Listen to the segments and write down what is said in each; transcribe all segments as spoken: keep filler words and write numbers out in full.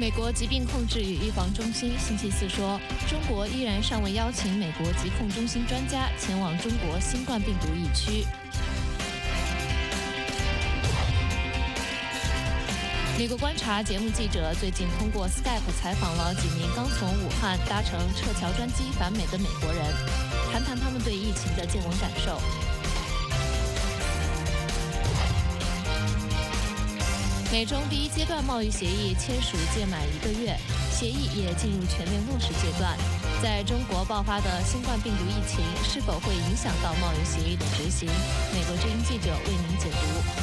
美国疾病控制与预防中心星期四说，中国依然尚未邀请美国疾控中心专家前往中国新冠病毒疫区。美国观察节目记者最近通过 Skype 采访了几名刚从武汉搭乘撤侨专机返美的美国人，谈谈他们对疫情的见闻感受。美中第一阶段贸易协议签署届满一个月，协议也进入全面落实阶段。在中国爆发的新冠病毒疫情是否会影响到贸易协议的执行？美国之音记者为您解读。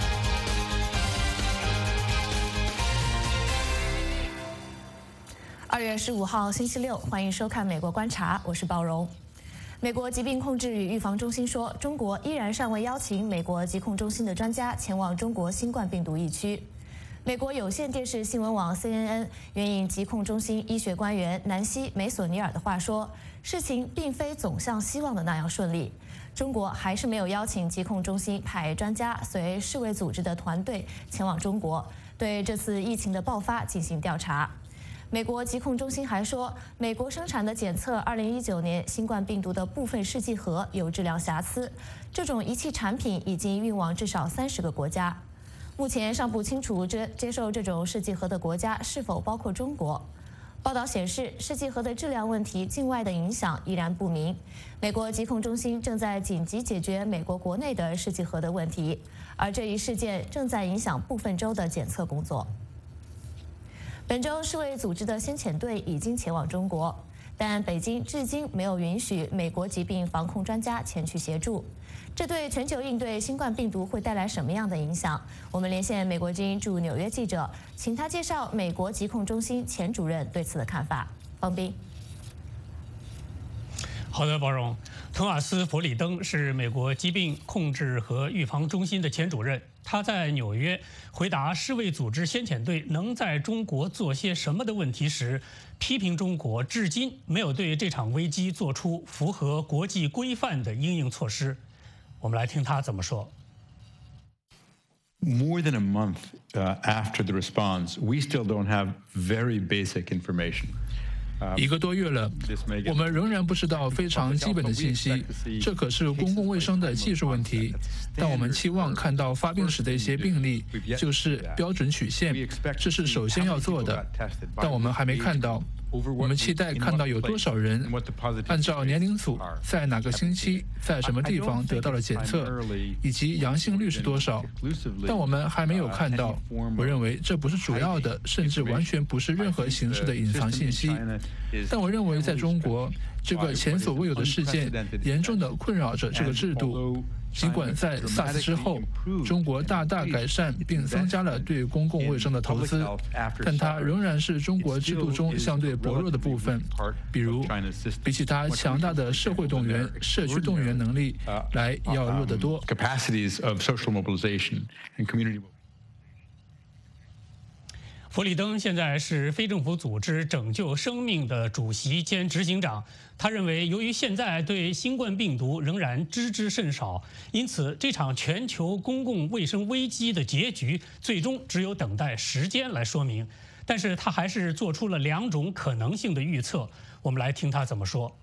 二月十五号星期六，欢迎收看《美国观察》，我是鲍荣。美国疾病控制与预防中心说，中国依然尚未邀请美国疾控中心的专家前往中国新冠病毒疫区。美国有线电视新闻网 C N N 援引疾控中心医学官员南希·梅索尼尔的话说，事情并非总像希望的那样顺利。中国还是没有邀请疾控中心派专家随世卫组织的团队前往中国，对这次疫情的爆发进行调查。美国疾控中心还说，美国生产的检测二零一九年新冠病毒的部分试剂盒有质量瑕疵，这种仪器产品已经运往至少三十个国家。目前尚不清楚这接受这种试剂盒的国家是否包括中国。报道显示，试剂盒的质量问题境外的影响依然不明。美国疾控中心正在紧急解决美国国内的试剂盒的问题，而这一事件正在影响部分州的检测工作。本周世卫组织的先遣队已经前往中国，但北京至今没有允许美国疾病防控专家前去协助。这对全球应对新冠病毒会带来什么样的影响？我们连线美国之音驻纽约记者，请他介绍美国疾控中心前主任对此的看法。方斌。 好的，包荣。托马斯·弗里登是美国疾病控制和预防中心的前主任。他在纽约回答世卫组织先遣队能在中国做些什么的问题时，批评中国至今没有对这场危机做出符合国际规范的因应措施。我们来听他怎么说。 More than a month uh, after the response, we still don't have very basic information. 一个多月了，我们仍然不知道非常基本的信息，这可是公共卫生的技术问题。但我们期望看到发病时的一些病例，就是标准曲线，这是首先要做的。但我们还没看到。我们期待看到有多少人按照年龄组在哪个星期在什么地方得到了检测，以及阳性率是多少。但我们还没有看到。我认为这不是主要的，甚至完全不是任何形式的隐藏信息。但我认为在中国，这个前所未有的事件严重地困扰着这个制度。尽管在 SARS 之后，中国大大改善并增加了对公共卫生的投资，但它仍然是中国制度中相对薄弱的部分。比如，比起它强大的社会动员、社区动员能力来要弱得多。 弗里登现在是非政府组织拯救生命的主席兼执行长。他认为，由于现在对新冠病毒仍然知之甚少，因此这场全球公共卫生危机的结局最终只有等待时间来说明。但是他还是做出了两种可能性的预测。我们来听他怎么说。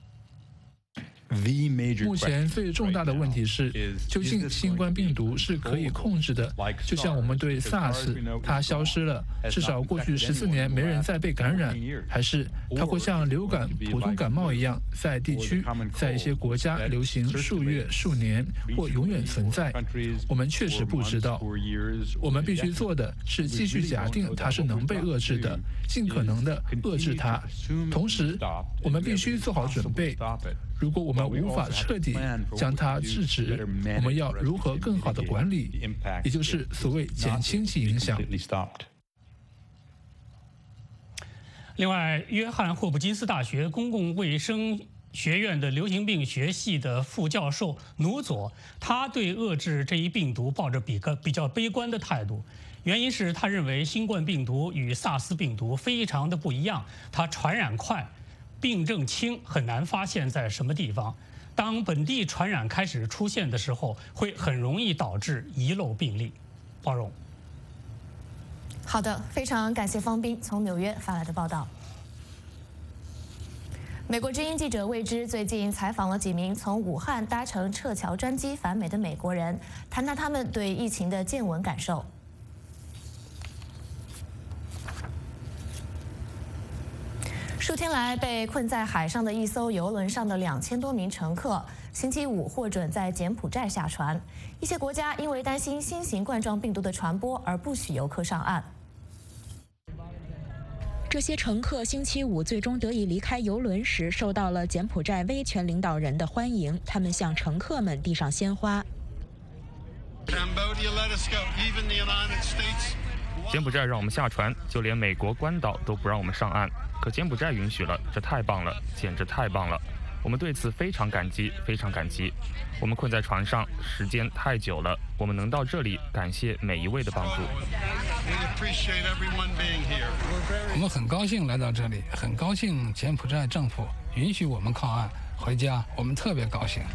目前最重大的问题是，究竟新冠病毒是可以控制的？就像我们对 SARS， 它消失了，至少过去十四年没人再被感染，还是它会像流感、普通感冒一样，在地区、在一些国家流行数月、数年，或永远存在？我们确实不知道。我们必须做的是继续假定它是能被遏制的，尽可能的遏制它。同时，我们必须做好准备。如果我们无法彻底将它制止，我们要如何更好地管理，也就是所谓减轻其影响。 另外，约翰霍普金斯大学公共卫生学院的流行病学系的副教授努佐，他对遏制这一病毒抱着比个比较悲观的态度。原因是他认为新冠病毒与萨斯病毒非常的不一样，它传染快。病症轻，很难发现在什么地方。当本地传染开始出现的时候，会很容易导致遗漏病例。包容。 好的，非常感谢方斌从纽约发来的报道。美国之音记者魏之最近采访了几名从武汉搭乘撤侨专机返美的美国人，谈谈他们对疫情的见闻感受。数天来被困在海上的一艘邮轮上的两千多名乘客，星期五获准在柬埔寨下船。一些国家因为担心新型冠状病毒的传播而不许游客上岸。 这些乘客星期五最终得以离开邮轮时，受到了柬埔寨威权领导人的欢迎。他们向乘客们递上鲜花。 柬埔寨让我们下船，就连美国关岛都不让我们上岸。可柬埔寨允许了，这太棒了，简直太棒了！我们对此非常感激，非常感激。我们困在船上时间太久了，我们能到这里，感谢每一位的帮助。 我们很高兴来到这里，很高兴柬埔寨政府允许我们靠岸回家，我们特别高兴。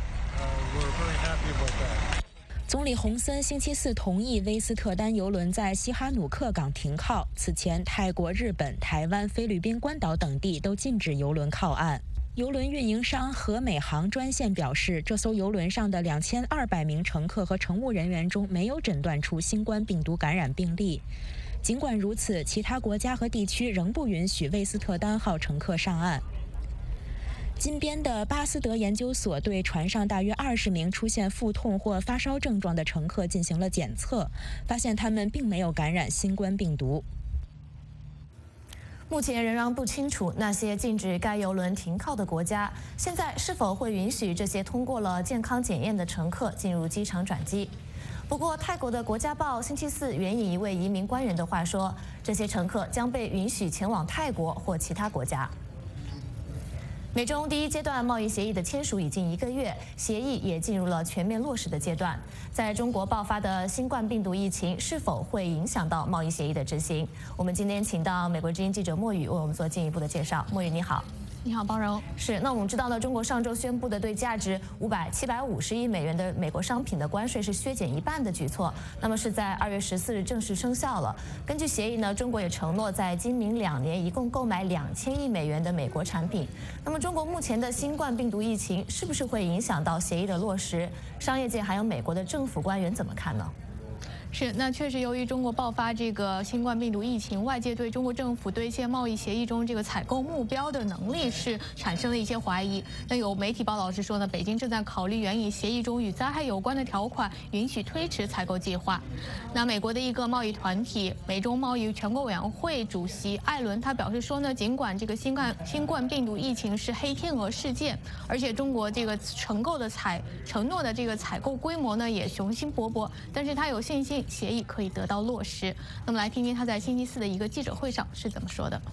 总理洪森星期四同意威斯特丹邮轮在西哈努克港停靠。此前，泰国、日本、台湾、菲律宾、关岛等地都禁止邮轮靠岸。邮轮运营商和美航专线表示，这艘邮轮上的两千二百名乘客和乘务人员中没有诊断出新冠病毒感染病例。尽管如此，其他国家和地区仍不允许威斯特丹号乘客上岸。金边的巴斯德研究所对船上大约二十名出现腹痛或发烧症状的乘客进行了检测，发现他们并没有感染新冠病毒。 目前仍然不清楚那些禁止该邮轮停靠的国家现在是否会允许这些通过了健康检验的乘客进入机场转机。不过，泰国的《国家报》星期四援引一位移民官员的话说，这些乘客将被允许前往泰国或其他国家。美中第一阶段贸易协议的签署已经一个月，协议也进入了全面落实的阶段。在中国爆发的新冠病毒疫情是否会影响到贸易协议的执行？我们今天请到美国之音记者莫宇为我们做进一步的介绍。莫宇，你好。 你好，包柔。 是，那我们知道呢，中国上周宣布的对价值五百七百五十亿美元的美国商品的关税是削减一半的举措，那么是在二月十四日正式生效了。根据协议呢，中国也承诺在今明两年一共购买两千亿美元的美国产品。那么，中国目前的新冠病毒疫情是不是会影响到协议的落实？商业界还有美国的政府官员怎么看呢？ 是，那确实，由于中国爆发这个新冠病毒疫情，外界对中国政府兑现贸易协议中这个采购目标的能力是产生了一些怀疑。那有媒体报道是说呢，北京正在考虑援引协议中与灾害有关的条款，允许推迟采购计划。那美国的一个贸易团体美中贸易全国委员会主席艾伦他表示说呢，尽管这个新冠新冠病毒疫情是黑天鹅事件，而且中国这个承购的采承诺的这个采购规模呢也雄心勃勃，但是他有信心协议可以得到落实。那么来听听他在星期四的一个记者会上是怎么说的。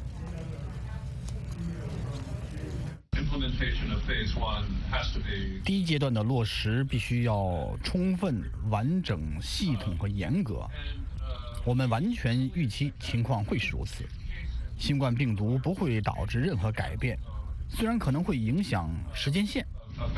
第一阶段的落实必须要充分、完整、系统和严格。我们完全预期情况会是如此。新冠病毒不会导致任何改变，虽然可能会影响时间线。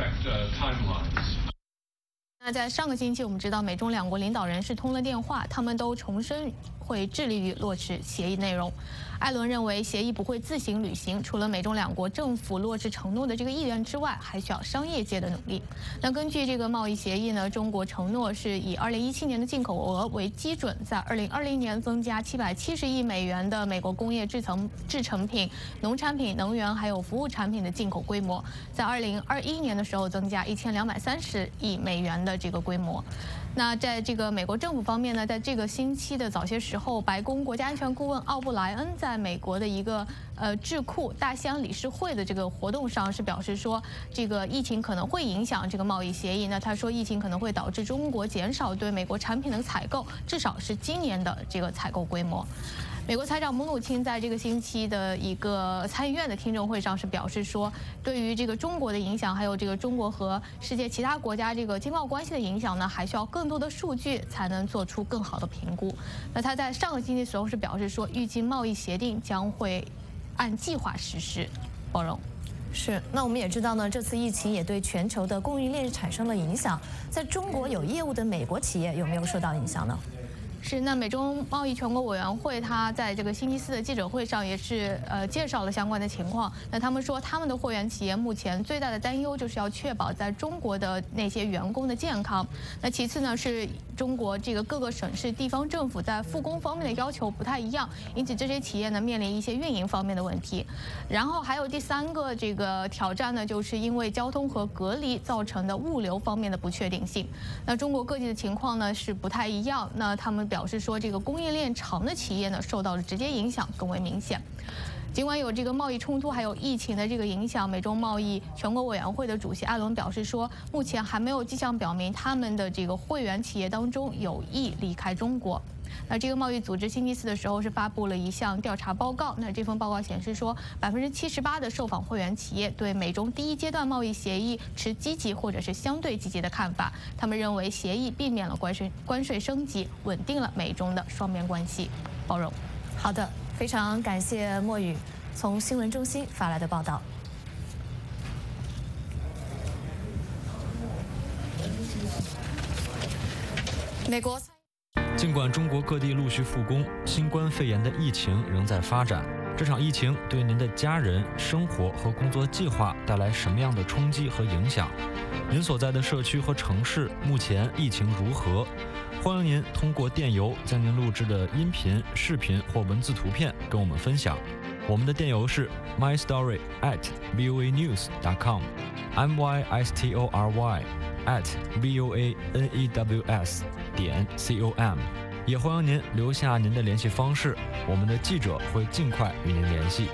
那在上个星期，我们知道美中两国领导人是通了电话，他们都重申会致力于落实协议内容。艾伦认为，协议不会自行履行，除了美中两国政府落实承诺的这个意愿之外，还需要商业界的努力。那根据这个贸易协议呢，中国承诺是以二零一七年的进口额为基准，在二零二零年增加七百七十亿美元的美国工业制成制成品、农产品、能源还有服务产品的进口规模，在二零二一年的时候增加一千两百三十亿美元的这个规模。那在这个美国政府方面呢，在这个星期的早些时候，白宫国家安全顾问奥布莱恩在美国的一个呃智库大西洋理事会的这个活动上是表示说，这个疫情可能会影响这个贸易协议。那他说，疫情可能会导致中国减少对美国产品的采购，至少是今年的这个采购规模。美国财长姆努钦在这个星期的一个参议院的听证会上是表示说，对于这个中国的影响，还有这个中国和世界其他国家这个经贸关系的影响呢，还需要更多的数据才能做出更好的评估。那他在上个星期的时候是表示说，预计贸易协定将会按计划实施。包容。 是，那我们也知道呢，这次疫情也对全球的供应链产生了影响。在中国有业务的美国企业有没有受到影响呢？ 是，那美中贸易全国委员会他在这个星期四的记者会上也是呃介绍了相关的情况。那他们说，他们的会员企业目前最大的担忧就是要确保在中国的那些员工的健康。那其次呢，是中国这个各个省市地方政府在复工方面的要求不太一样，因此这些企业呢面临一些运营方面的问题。然后还有第三个这个挑战呢，就是因为交通和隔离造成的物流方面的不确定性。那中国各地的情况呢是不太一样。那他们表示说，这个供应链长的企业呢受到了直接影响更为明显。尽管有这个贸易冲突还有疫情的这个影响，美中贸易全国委员会的主席艾伦表示说，目前还没有迹象表明他们的这个会员企业当中有意离开中国。那这个贸易组织星期四的时候是发布了一项调查报告。那这份报告显示说，百分之七十八的受访会员企业对美中第一阶段贸易协议持积极或者是相对积极的看法。他们认为协议避免了关税关税升级，稳定了美中的双边关系。包容。 好的，非常感谢莫宇从新闻中心发来的报道。美国。 尽管中国各地陆续复工，新冠肺炎的疫情仍在发展。这场疫情对您的家人、生活和工作计划带来什么样的冲击和影响？您所在的社区和城市目前疫情如何？欢迎您通过电邮将您录制的音频、视频或文字图片跟我们分享。我们的电邮是 my story at voa news dot com，m y s t o r y at voa news 点 com。也欢迎您留下您的联系方式，我们的记者会尽快与您联系。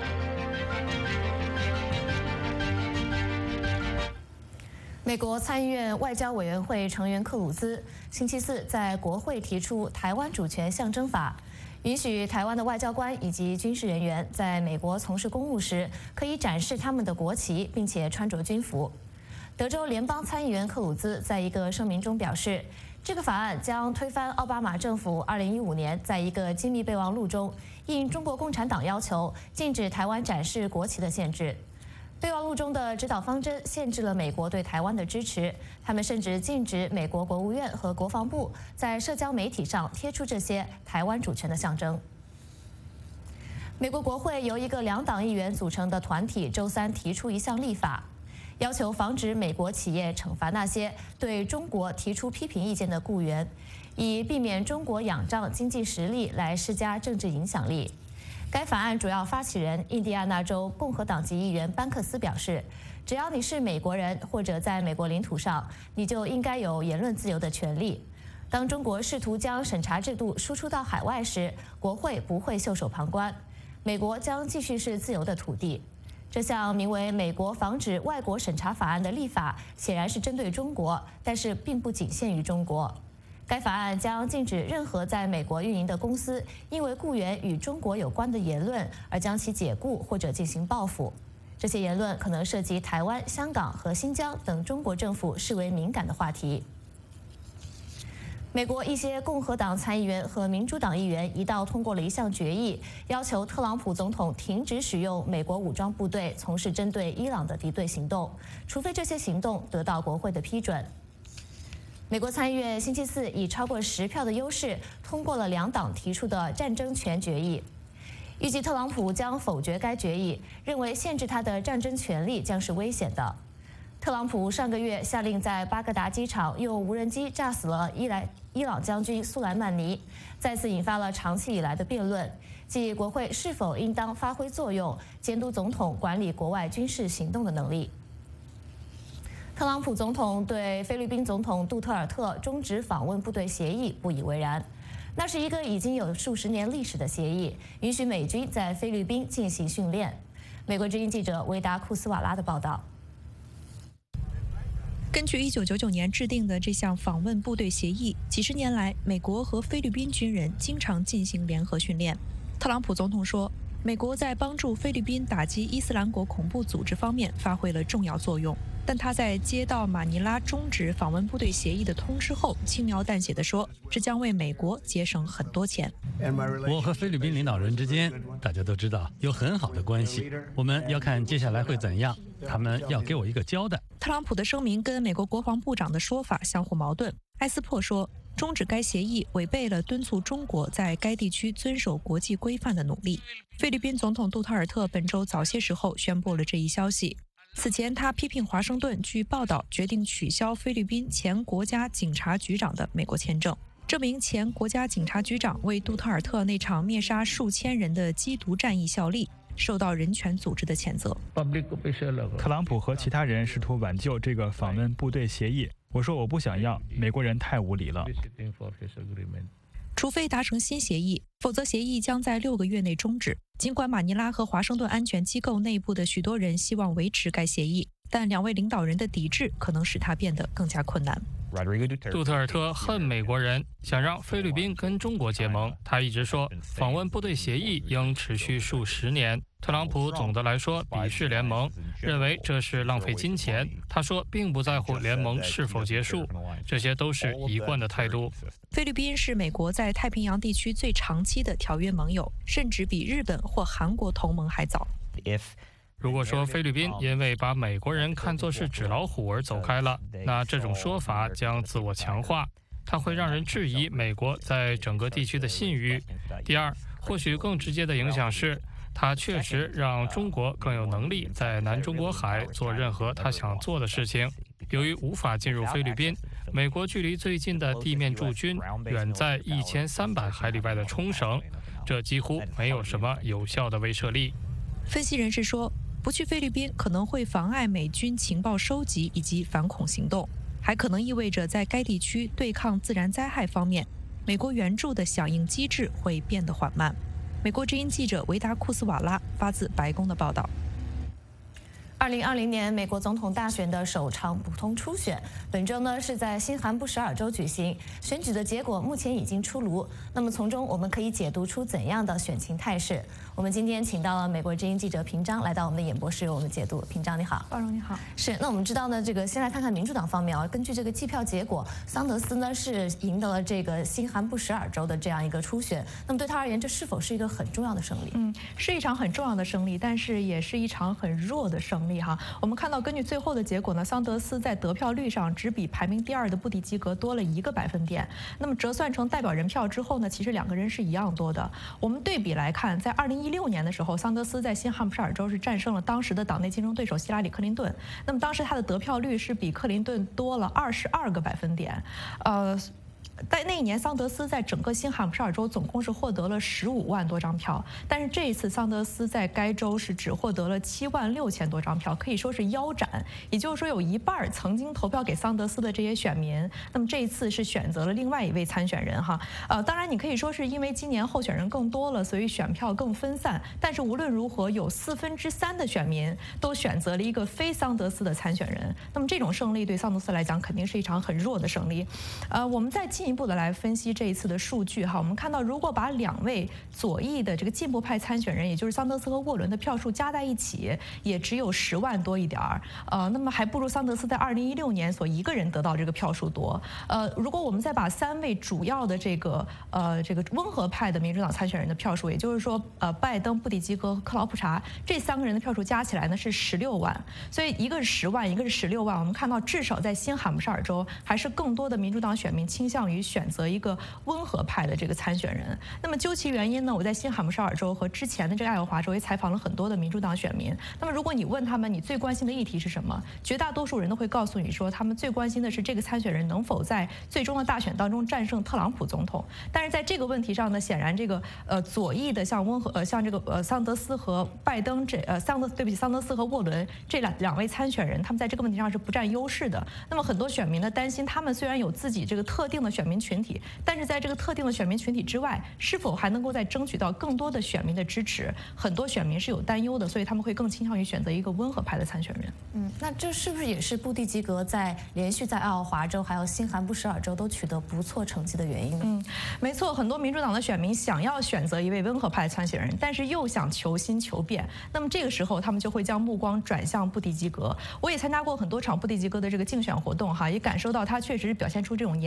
美国参议院外交委员会成员克鲁兹星期四在国会提出台湾主权象征法，允许台湾的外交官以及军事人员在美国从事公务时可以展示他们的国旗，并且穿着军服。德州联邦参议员克鲁兹在一个声明中表示，这个法案将推翻奥巴马政府二零一五年在一个机密备忘录中应中国共产党要求禁止台湾展示国旗的限制。备忘录中的指导方针限制了美国对台湾的支持，他们甚至禁止美国国务院和国防部在社交媒体上贴出这些台湾主权的象征。美国国会由一个两党议员组成的团体周三提出一项立法，要求防止美国企业惩罚那些对中国提出批评意见的雇员，以避免中国仰仗经济实力来施加政治影响力。该法案主要发起人印第安纳州共和党籍议员班克斯表示，只要你是美国人或者在美国领土上，你就应该有言论自由的权利。当中国试图将审查制度输出到海外时，国会不会袖手旁观，美国将继续是自由的土地。这项名为《美国防止外国审查法案》的立法显然是针对中国，但是并不仅限于中国。该法案将禁止任何在美国运营的公司因为雇员与中国有关的言论而将其解雇或者进行报复。这些言论可能涉及台湾、香港和新疆等中国政府视为敏感的话题。美国一些共和党参议员和民主党议员一道通过了一项决议，要求特朗普总统停止使用美国武装部队从事针对伊朗的敌对行动，除非这些行动得到国会的批准。美国参议院星期四以超过十票的优势通过了两党提出的战争权决议，预计特朗普将否决该决议，认为限制他的战争权利将是危险的。特朗普上个月下令在巴格达机场用无人机炸死了伊莱伊朗将军苏莱曼尼，再次引发了长期以来的辩论，即国会是否应当发挥作用，监督总统管理国外军事行动的能力。特朗普总统对菲律宾总统杜特尔特终止访问部队协议不以为然，那是一个已经有数十年历史的协议，允许美军在菲律宾进行训练。美国之音记者维达库斯瓦拉的报道。 根据一九九九年制定的这项访问部队协议，几十年来，美国和菲律宾军人经常进行联合训练。特朗普总统说，美国在帮助菲律宾打击伊斯兰国恐怖组织方面发挥了重要作用。但他在接到马尼拉终止访问部队协议的通知后，轻描淡写地说，这将为美国节省很多钱。 我和菲律宾领导人之间，大家都知道有很好的关系，我们要看接下来会怎样，他们要给我一个交代。 特朗普的声明跟美国国防部长的说法相互矛盾。埃斯珀说， 终止该协议违背了敦促中国在该地区遵守国际规范的努力。菲律宾总统杜特尔特本周早些时候宣布了这一消息。此前，他批评华盛顿据报道决定取消菲律宾前国家警察局长的美国签证。这名前国家警察局长为杜特尔特那场灭杀数千人的缉毒战役效力，受到人权组织的谴责。 特朗普和其他人试图挽救这个访问部队协议，我说我不想要，美国人太无理了。 除非达成新协议，否则协议将在六个月内终止。尽管马尼拉和华盛顿安全机构内部的许多人希望维持该协议，但两位领导人的抵制可能使它变得更加困难。 杜特尔特恨美国人，想让菲律宾跟中国结盟。他一直说，访问部队协议应持续数十年。特朗普总的来说鄙视联盟，认为这是浪费金钱。他说，并不在乎联盟是否结束，这些都是一贯的态度。 菲律宾是美国在太平洋地区最长期的条约盟友，甚至比日本或韩国同盟还早。 如果说菲律宾因为把美国人看作是纸老虎而走开了，那这种说法将自我强化，它会让人质疑美国在整个地区的信誉。第二，或许更直接的影响是，它确实让中国更有能力在南中国海做任何他想做的事情。由于无法进入菲律宾，美国距离最近的地面驻军远在一千三百海里外的冲绳，这几乎没有什么有效的威慑力。 分析人士说，不去菲律宾可能会妨碍美军情报收集以及反恐行动，还可能意味着在该地区对抗自然灾害方面，美国援助的响应机制会变得缓慢。美国之音记者维达库斯瓦拉发自白宫的报道。 二零二零年美国总统大选的首场普通初选，本周呢是在新罕布什尔州举行。选举的结果目前已经出炉，那么从中我们可以解读出怎样的选情态势？我们今天请到了美国之音记者平章来到我们的演播室，为我们解读。平章你好。 包容你好。 是，那我们知道呢，这个先来看看民主党方面啊，根据这个计票结果，桑德斯呢是赢得了这个新罕布什尔州的这样一个初选。那么对他而言，这是否是一个很重要的胜利？ 嗯，是一场很重要的胜利，但是也是一场很弱的胜利哈。我们看到，根据最后的结果呢，桑德斯在得票率上只比排名第二的布迪吉格多了一个百分点。那么折算成代表人票之后呢，其实两个人是一样多的。我们对比来看，在二零一六年的时候，桑德斯在新罕布什尔州是战胜了当时的党内竞争对手希拉里·克林顿。那么当时他的得票率是比克林顿多了二十二个百分点，呃。在那一年，桑德斯在整个新罕布什尔州总共是获得了十五万多张票，但是这一次桑德斯在该州是只获得了七万六千多张票，可以说是腰斩。也就是说，有一半曾经投票给桑德斯的这些选民，那么这一次是选择了另外一位参选人哈。呃，当然你可以说是因为今年候选人更多了，所以选票更分散。但是无论如何，有四分之三的选民都选择了一个非桑德斯的参选人。那么这种胜利对桑德斯来讲，肯定是一场很弱的胜利。呃，我们再进一步的来分析这一次的数据哈，我们看到，如果把两位左翼的这个进步派参选人，也就是桑德斯和沃伦的票数加在一起，也只有十万多一点儿，呃，那么还不如桑德斯在二零一六年所一个人得到这个票数多。呃，如果我们再把三位主要的这个呃这个温和派的民主党参选人的票数，也就是说呃拜登、布迪吉格和克劳普查这三个人的票数加起来呢是十六万，所以一个是十万，一个是十六万。我们看到至少在新罕布什尔州，还是更多的民主党选民倾向于选择一个温和派的这个参选人。那么究其原因呢，我在新罕布什尔州和之前的这个爱荷华州也采访了很多的民主党选民。那么如果你问他们你最关心的议题是什么，绝大多数人都会告诉你说，他们最关心的是这个参选人能否在最终的大选当中战胜特朗普总统。但是在这个问题上呢，显然这个呃左翼的像温和呃像这个呃桑德斯和拜登这呃桑德对不起桑德斯和沃伦这两两位参选人，他们在这个问题上是不占优势的。那么很多选民呢担心，他们虽然有自己这个特定的选民群体，但是在这个特定的选民群体之外，是否还能够再争取到更多的选民的支持，很多选民是有担忧的，所以他们会更倾向于选择一个温和派的参选人。 嗯，那这是不是也是布蒂吉格在连续在爱荷华州还有新罕布什尔州都取得不错成绩的原因呢？ 嗯，没错，很多民主党的选民想要选择一位温和派参选人，但是又想求新求变，那么这个时候他们就会将目光转向布蒂吉格。我也参加过很多场布蒂吉格的这个竞选活动哈，也感受到他确实是表现出这种年轻、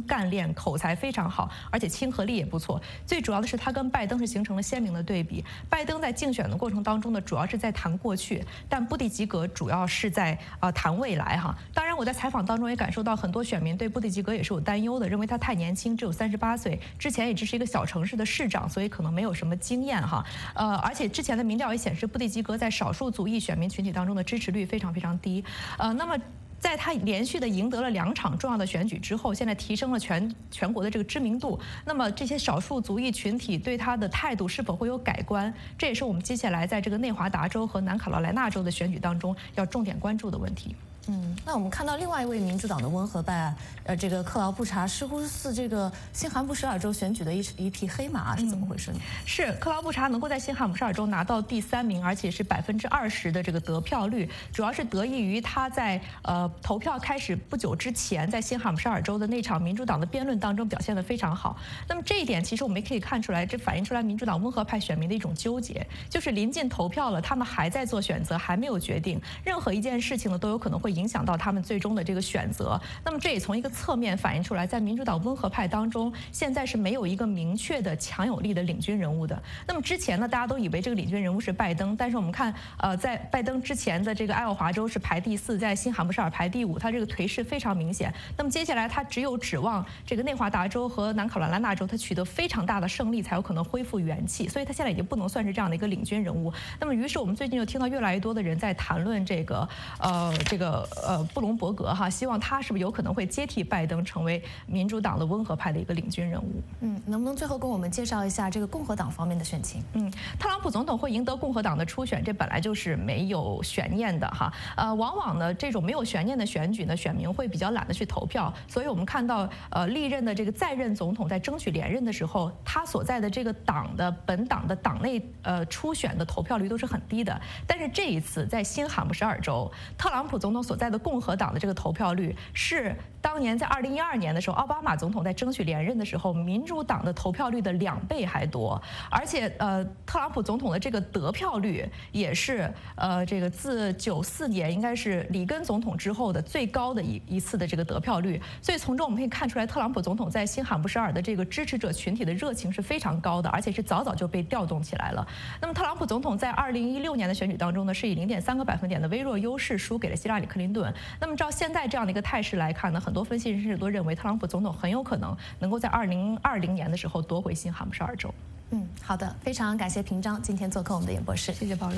干练，口才非常好，而且亲和力也不错。最主要的是，他跟拜登是形成了鲜明的对比。拜登在竞选的过程当中呢，主要是在谈过去，但布蒂吉格主要是在啊、呃、谈未来哈。当然，我在采访当中也感受到很多选民对布蒂吉格也是有担忧的，认为他太年轻，只有三十八岁，之前也只是一个小城市的市长，所以可能没有什么经验哈。呃，而且之前的民调也显示，布蒂吉格在少数族裔选民群体当中的支持率非常非常低。呃，那么。在他连续的赢得了两场重要的选举之后，现在提升了全全国的这个知名度。那么这些少数族裔群体对他的态度是否会有改观？这也是我们接下来在这个内华达州和南卡罗来纳州的选举当中要重点关注的问题。 嗯，那我们看到另外一位民主党的温和派，呃，这个克劳布查似乎是这个新罕布什尔州选举的一一匹黑马，是怎么回事呢？ 嗯、是克劳布查能够在新罕布什尔州拿到第三名，而且是百分之二十的这个得票率，主要是得益于他在呃投票开始不久之前，在新罕布什尔州的那场民主党的辩论当中表现得非常好。那么这一点其实我们也可以看出来，这反映出来民主党温和派选民的一种纠结，就是临近投票了，他们还在做选择，还没有决定，任何一件事情呢都有可能会影响到他们最终的这个选择。那么这也从一个侧面反映出来，在民主党温和派当中，现在是没有一个明确的强有力的领军人物的。那么之前呢，大家都以为这个领军人物是拜登，但是我们看，呃，在拜登之前的这个爱奥华州是排第四，在新罕布什尔排第五，他这个颓势非常明显。那么接下来他只有指望这个内华达州和南卡罗来纳州，他取得非常大的胜利，才有可能恢复元气。所以他现在已经不能算是这样的一个领军人物。那么于是我们最近就听到越来越多的人在谈论这个，呃，这个呃。布隆伯格哈，希望他是不是有可能会接替拜登，成为民主党的温和派的一个领军人物？ 嗯，能不能最后跟我们介绍一下这个共和党方面的选情？ 嗯，特朗普总统会赢得共和党的初选，这本来就是没有悬念的哈。呃，往往呢，这种没有悬念的选举呢，选民会比较懒得去投票，所以我们看到呃历任的这个在任总统在争取连任的时候，他所在的这个党的本党的党内呃初选的投票率都是很低的。但是这一次在新罕布什尔州，特朗普总统所在的共和党的这个投票率是当年在二零一二年的时候，奥巴马总统在争取连任的时候，民主党的投票率的两倍还多，而且呃，特朗普总统的这个得票率也是呃这个自九四年应该是里根总统之后的最高的一一次的这个得票率，所以从中我们可以看出来，特朗普总统在新罕布什尔的这个支持者群体的热情是非常高的，而且是早早就被调动起来了。那么特朗普总统在二零一六年的选举当中呢，是以零点三个百分点的微弱优势输给了希拉里·克林顿。那么照现在这样的一个态势来看呢，很多分析人士都认为特朗普总统很有可能能够在二零二零年的时候夺回新罕布什尔州。 嗯，好的，非常感谢平章今天做客我们的演播室， 谢谢包容。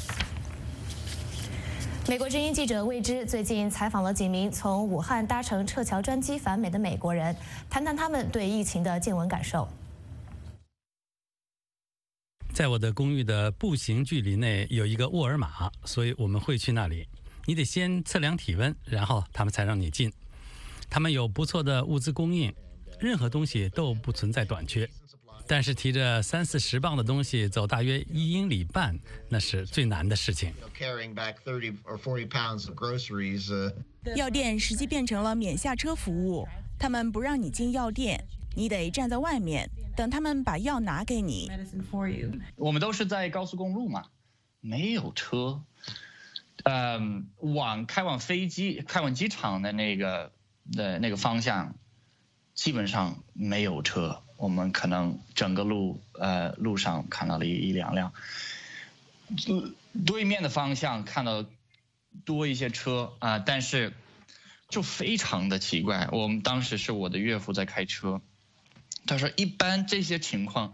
美国之音记者魏之最近采访了几名从武汉搭乘撤侨专机返美的美国人，谈谈他们对疫情的见闻感受。 在我的公寓的步行距离内有一个沃尔玛，所以我们会去那里。你得先测量体温，然后他们才让你进。他们有不错的物资供应，任何东西都不存在短缺。但是提着三四十磅的东西走大约一英里半，那是最难的事情。 药店实际变成了免下车服务，他们不让你进药店，你得站在外面等他们把药拿给你。 我们都是在高速公路嘛，没有车。嗯，往开往飞机、开往机场的那个的那个方向，基本上没有车。我们可能整个路呃路上看到了一一两辆，对面的方向看到多一些车啊、呃，但是就非常的奇怪。我们当时是我的岳父在开车，他说一般这些情况，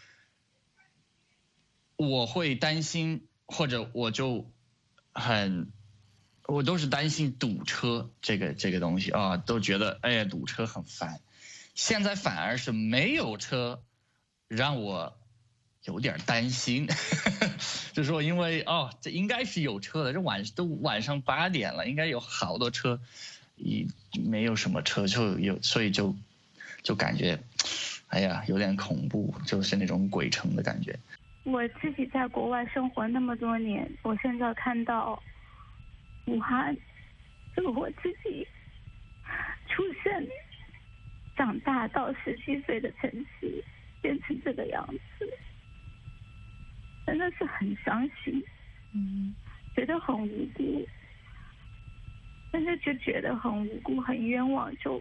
我会担心，或者我就很，我都是担心堵车这个这个东西啊，都觉得哎呀堵车很烦。现在反而是没有车，让我有点担心，就说因为哦，这应该是有车的，这晚都晚上八点了，应该有好多车，一没有什么车就有，所以就就感觉，哎呀，有点恐怖，就是那种鬼城的感觉。 我自己在国外生活那么多年，我现在看到武汉这个我自己出生长大到十七岁的城市变成这个样子，真的是很伤心，嗯，觉得很无辜，但是就觉得很无辜、很冤枉，就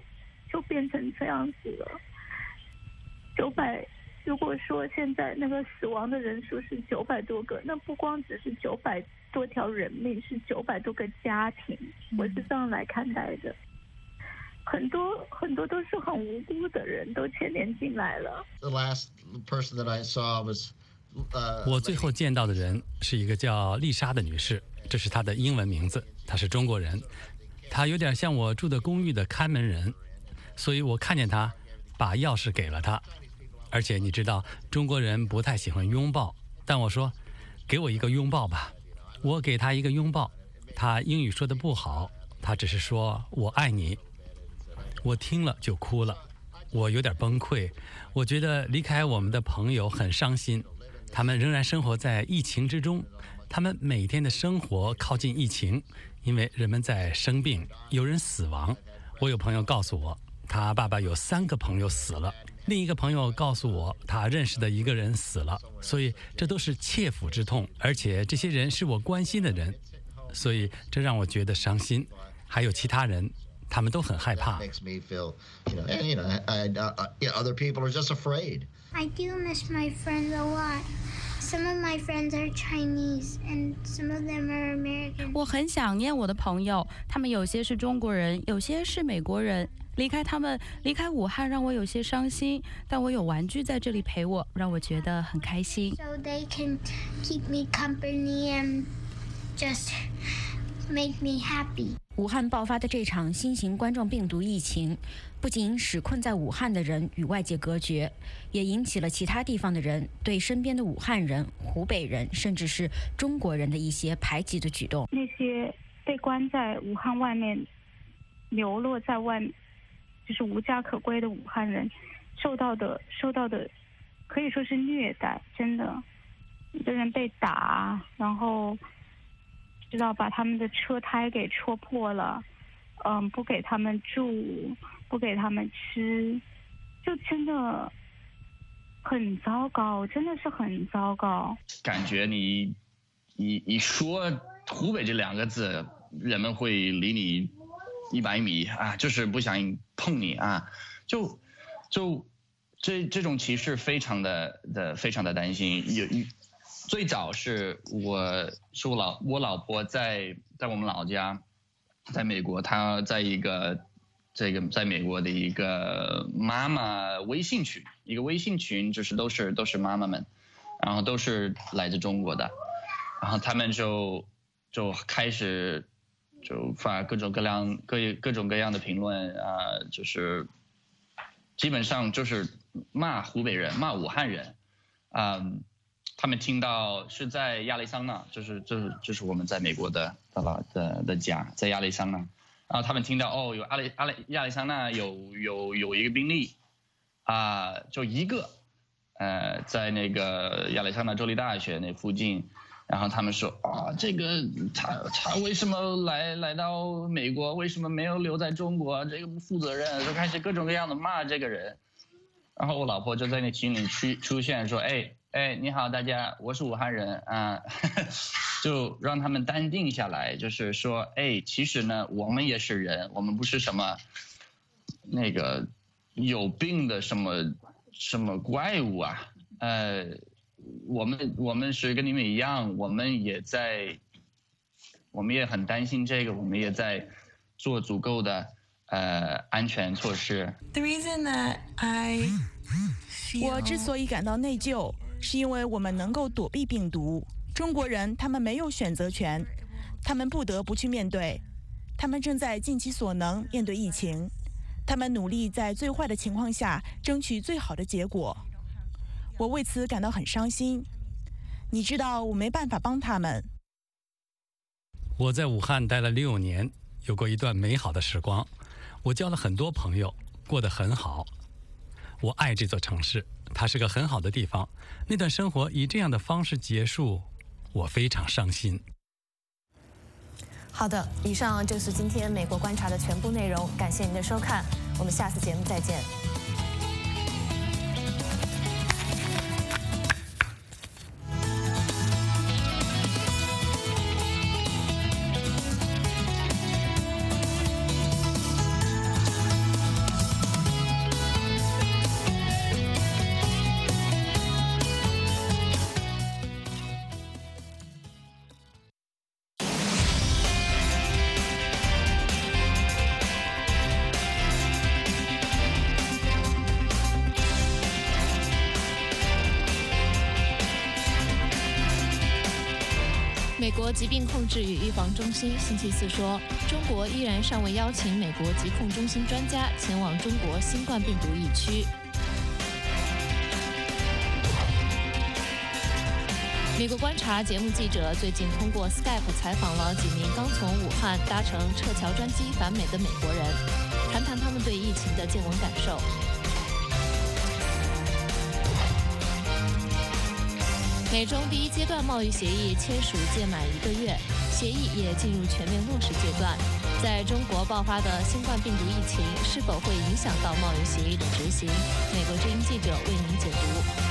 就变成这样子了。九百，如果说现在那个死亡的人数是九百多个，那不光只是九百多条人命，是九百多个家庭，我是这样来看待的。很多很多都是很无辜的人都牵连进来了。 The last person that I saw was 我最后见到的人是一个叫丽莎的女士，这是她的英文名字，她是中国人，她有点像我住的公寓的看门人，所以我看见她，把钥匙给了她。而且你知道，中国人不太喜欢拥抱，但我说，给我一个拥抱吧，我给她一个拥抱。她英语说的不好，她只是说我爱你。我听了就哭了，我有点崩溃，我觉得离开我们的朋友很伤心。他们仍然生活在疫情之中，他们每天的生活靠近疫情，因为人们在生病，有人死亡。我有朋友告诉我，他爸爸有三个朋友死了，另一个朋友告诉我，他认识的一个人死了，所以这都是切肤之痛，而且这些人是我关心的人，所以这让我觉得伤心。还有其他人，他们都很害怕。 I do miss my friends a lot. Some of my friends are Chinese and some of them are American. 我很想念我的朋友，他们有些是中国人，有些是美国人。离开他们，离开武汉让我有些伤心，但我有玩具在这里陪我，让我觉得很开心。 So they can keep me company and just make me happy. 武汉爆发的这场新型冠状病毒疫情，不仅使困在武汉的人与外界隔绝，也引起了其他地方的人对身边的武汉人、湖北人，甚至是中国人的一些排挤的举动。 那些被关在武汉外面、流落在外，就是无家可归的武汉人，受到的受到的可以说是虐待，真的，有的人被打，然后知道把他们的车胎给戳破了，嗯，不给他们住，不给他们吃，就真的很糟糕，真的是很糟糕。 感觉你一一说湖北这两个字，人们会离你一百米啊，就是不想碰你啊，就就这这种歧视非常的的非常的担心。有最早是我是我老我老婆在在我们老家，在美国，她在一个这个在美国的一个妈妈微信群，一个微信群就是都是都是妈妈们，然后都是来自中国的，然后他们就就开始就发各种各样各各种各样的评论啊、呃，就是基本上就是骂湖北人，骂武汉人，嗯。他们听到是在亚利桑那，就是就是就是我们在美国的的的的家，在亚利桑那，然后他们听到哦，有亚利亚利亚利桑那有有有一个病例，啊、呃，就一个，呃，在那个亚利桑那州立大学那附近，然后他们说啊，这个他他为什么来来到美国，为什么没有留在中国？这个不负责任，就开始各种各样的骂这个人，然后我老婆就在那群里出出现说，哎。哎，你好，大家，我是武汉人啊，就让他们淡定下来，就是说，哎，其实呢，我们也是人，我们不是什么那个有病的什么什么怪物啊，呃，我们我们是跟你们一样，我们也在，我们也很担心这个，我们也在做足够的呃安全措施。 The reason that I 我之所以感到内疚。是因为我们能够躲避病毒，中国人他们没有选择权，他们不得不去面对，他们正在尽其所能面对疫情，他们努力在最坏的情况下争取最好的结果。我为此感到很伤心。你知道，我没办法帮他们。 我在武汉待了六年，有过一段美好的时光，我交了很多朋友，过得很好。我爱这座城市。它是个很好的地方，那段生活以这样的方式结束，我非常伤心。 好的，以上就是今天美国观察的全部内容，感谢您的收看，我们下次节目再见。 美国疾病控制与预防中心星期四说，中国依然尚未邀请美国疾控中心专家前往中国新冠病毒疫区。美国观察节目记者最近通过 Skype 采访了几名刚从武汉搭乘撤侨专机返美的美国人，谈谈他们对疫情的见闻感受。美中第一阶段贸易协议签署届满一个月，协议也进入全面落实阶段。在中国爆发的新冠病毒疫情是否会影响到贸易协议的执行？美国之音记者为您解读。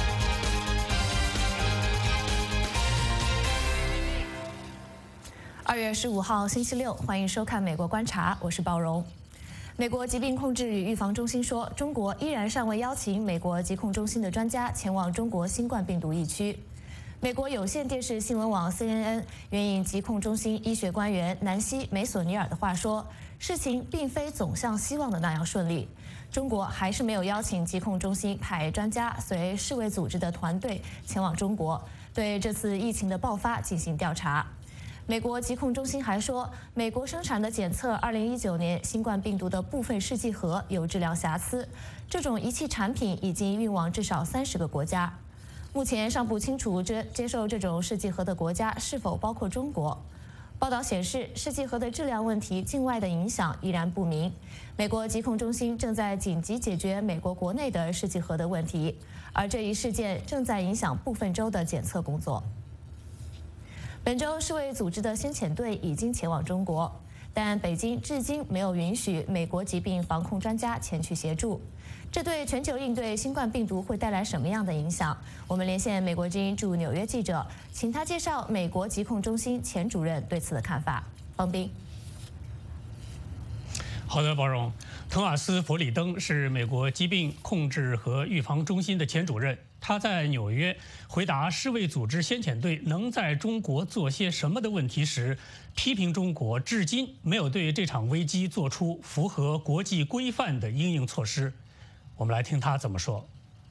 二月十五号星期六，欢迎收看《美国观察》，我是鲍荣。美国疾病控制与预防中心说，中国依然尚未邀请美国疾控中心的专家前往中国新冠病毒疫区。美国有线电视新闻网 C N N 援引疾控中心医学官员南希·梅索尼尔的话说，事情并非总像希望的那样顺利。中国还是没有邀请疾控中心派专家随世卫组织的团队前往中国，对这次疫情的爆发进行调查。美国疾控中心还说，美国生产的检测二零一九年新冠病毒的部分试剂盒有质量瑕疵，这种仪器产品已经运往至少三十个国家。目前尚不清楚这接受这种试剂盒的国家是否包括中国。报道显示，试剂盒的质量问题境外的影响依然不明。美国疾控中心正在紧急解决美国国内的试剂盒的问题，而这一事件正在影响部分州的检测工作。本周世卫组织的先遣队已经前往中国，但北京至今没有允许美国疾病防控专家前去协助。这对全球应对新冠病毒会带来什么样的影响？我们连线美国之音驻纽约记者，请他介绍美国疾控中心前主任对此的看法。方斌。 好的，包容。滕瓦斯·弗里登是美国疾病控制和预防中心的前主任。他在纽约回答世卫组织先遣队能在中国做些什么的问题时，批评中国至今没有对这场危机做出符合国际规范的因应措施。我们来听他怎么说。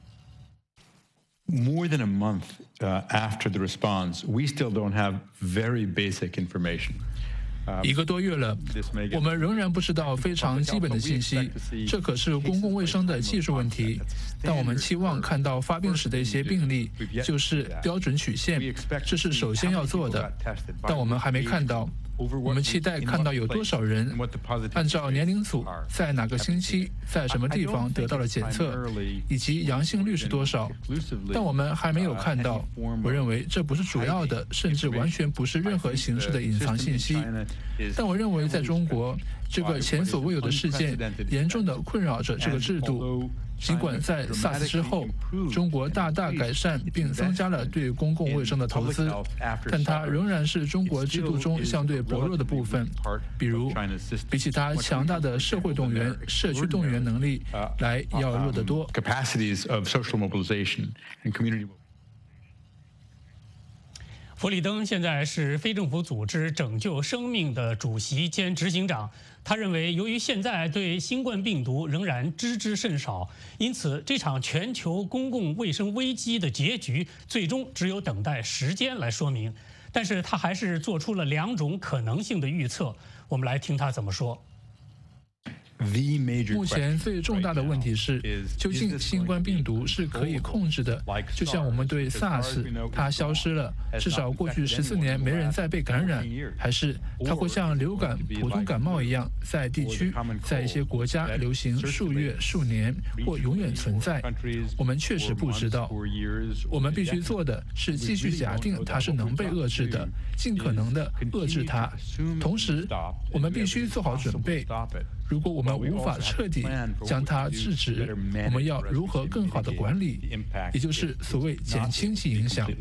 More than a month uh, after the response, we still don't have very basic information. 一个多月了，我们仍然不知道非常基本的信息，这可是公共卫生的技术问题。但我们期望看到发病时的一些病例，就是标准曲线，这是首先要做的。但我们还没看到。我们期待看到有多少人按照年龄组在哪个星期在什么地方得到了检测，以及阳性率是多少，但我们还没有看到。我认为这不是主要的，甚至完全不是任何形式的隐藏信息。但我认为在中国，这个前所未有的事件严重地困扰着这个制度。尽管在 SARS 之后，中国大大改善并增加了对公共卫生的投资，但它仍然是中国制度中相对薄弱的部分。比如，比起它强大的社会动员、社区动员能力来要弱得多。 弗里登现在是非政府组织拯救生命的主席兼执行长。他认为，由于现在对新冠病毒仍然知之甚少，因此这场全球公共卫生危机的结局最终只有等待时间来说明。但是他还是做出了两种可能性的预测。我们来听他怎么说。 目前最重大的问题是，究竟新冠病毒是可以控制的？就像我们对 SARS， 它消失了，至少过去十四年没人再被感染，还是它会像流感、普通感冒一样，在地区、在一些国家流行数月、数年，或永远存在？我们确实不知道。我们必须做的是继续假定它是能被遏制的，尽可能的遏制它。同时，我们必须做好准备。如果我们无法彻底将它制止，我们要如何更好地管理，也就是所谓减轻其影响。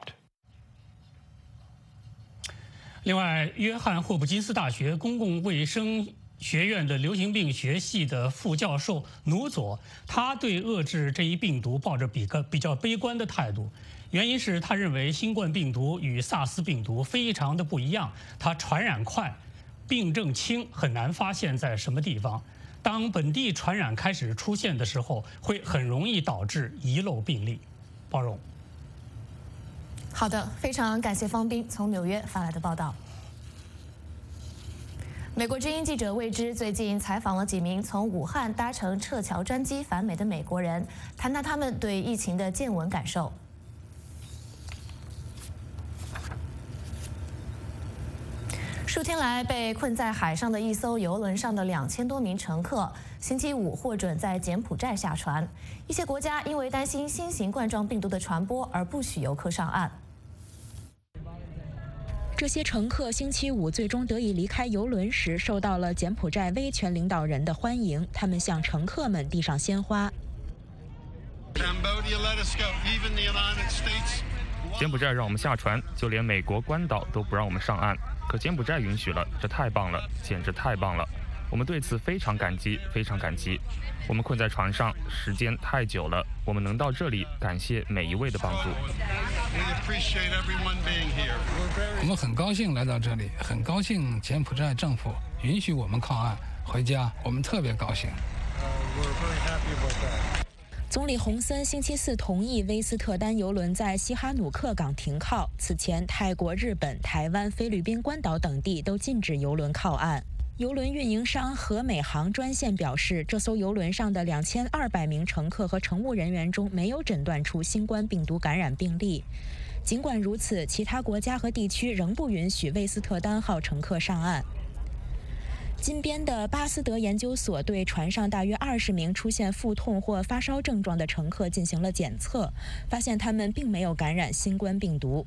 另外，约翰霍普金斯大学公共卫生学院的流行病学系的副教授努佐，他对遏制这一病毒抱着比个比较悲观的态度。原因是他认为新冠病毒与萨斯病毒非常的不一样，它传染快。病症轻，很难发现在什么地方。当本地传染开始出现的时候，会很容易导致遗漏病例。包容。 好的，非常感谢方斌从纽约发来的报道。美国之音记者魏之最近采访了几名从武汉搭乘撤侨专机返美的美国人，谈谈他们对疫情的见闻感受。数天来被困在海上的一艘邮轮上的两千多名乘客，星期五获准在柬埔寨下船。一些国家因为担心新型冠状病毒的传播而不许游客上岸。 这些乘客星期五最终得以离开邮轮时，受到了柬埔寨威权领导人的欢迎。他们向乘客们递上鲜花。 柬埔寨让我们下船，就连美国关岛都不让我们上岸。可柬埔寨允许了，这太棒了，简直太棒了！我们对此非常感激，非常感激。我们困在船上时间太久了，我们能到这里，感谢每一位的帮助。 我们很高兴来到这里，很高兴柬埔寨政府允许我们靠岸回家，我们特别高兴。 总理洪森星期四同意威斯特丹邮轮在西哈努克港停靠。此前，泰国、日本、台湾、菲律宾关岛等地都禁止邮轮靠岸。邮轮运营商和美航专线表示，这艘邮轮上的两千二百名乘客和乘务人员中没有诊断出新冠病毒感染病例。尽管如此，其他国家和地区仍不允许威斯特丹号乘客上岸。金边的巴斯德研究所对船上大约二十名出现腹痛或发烧症状的乘客进行了检测，发现他们并没有感染新冠病毒。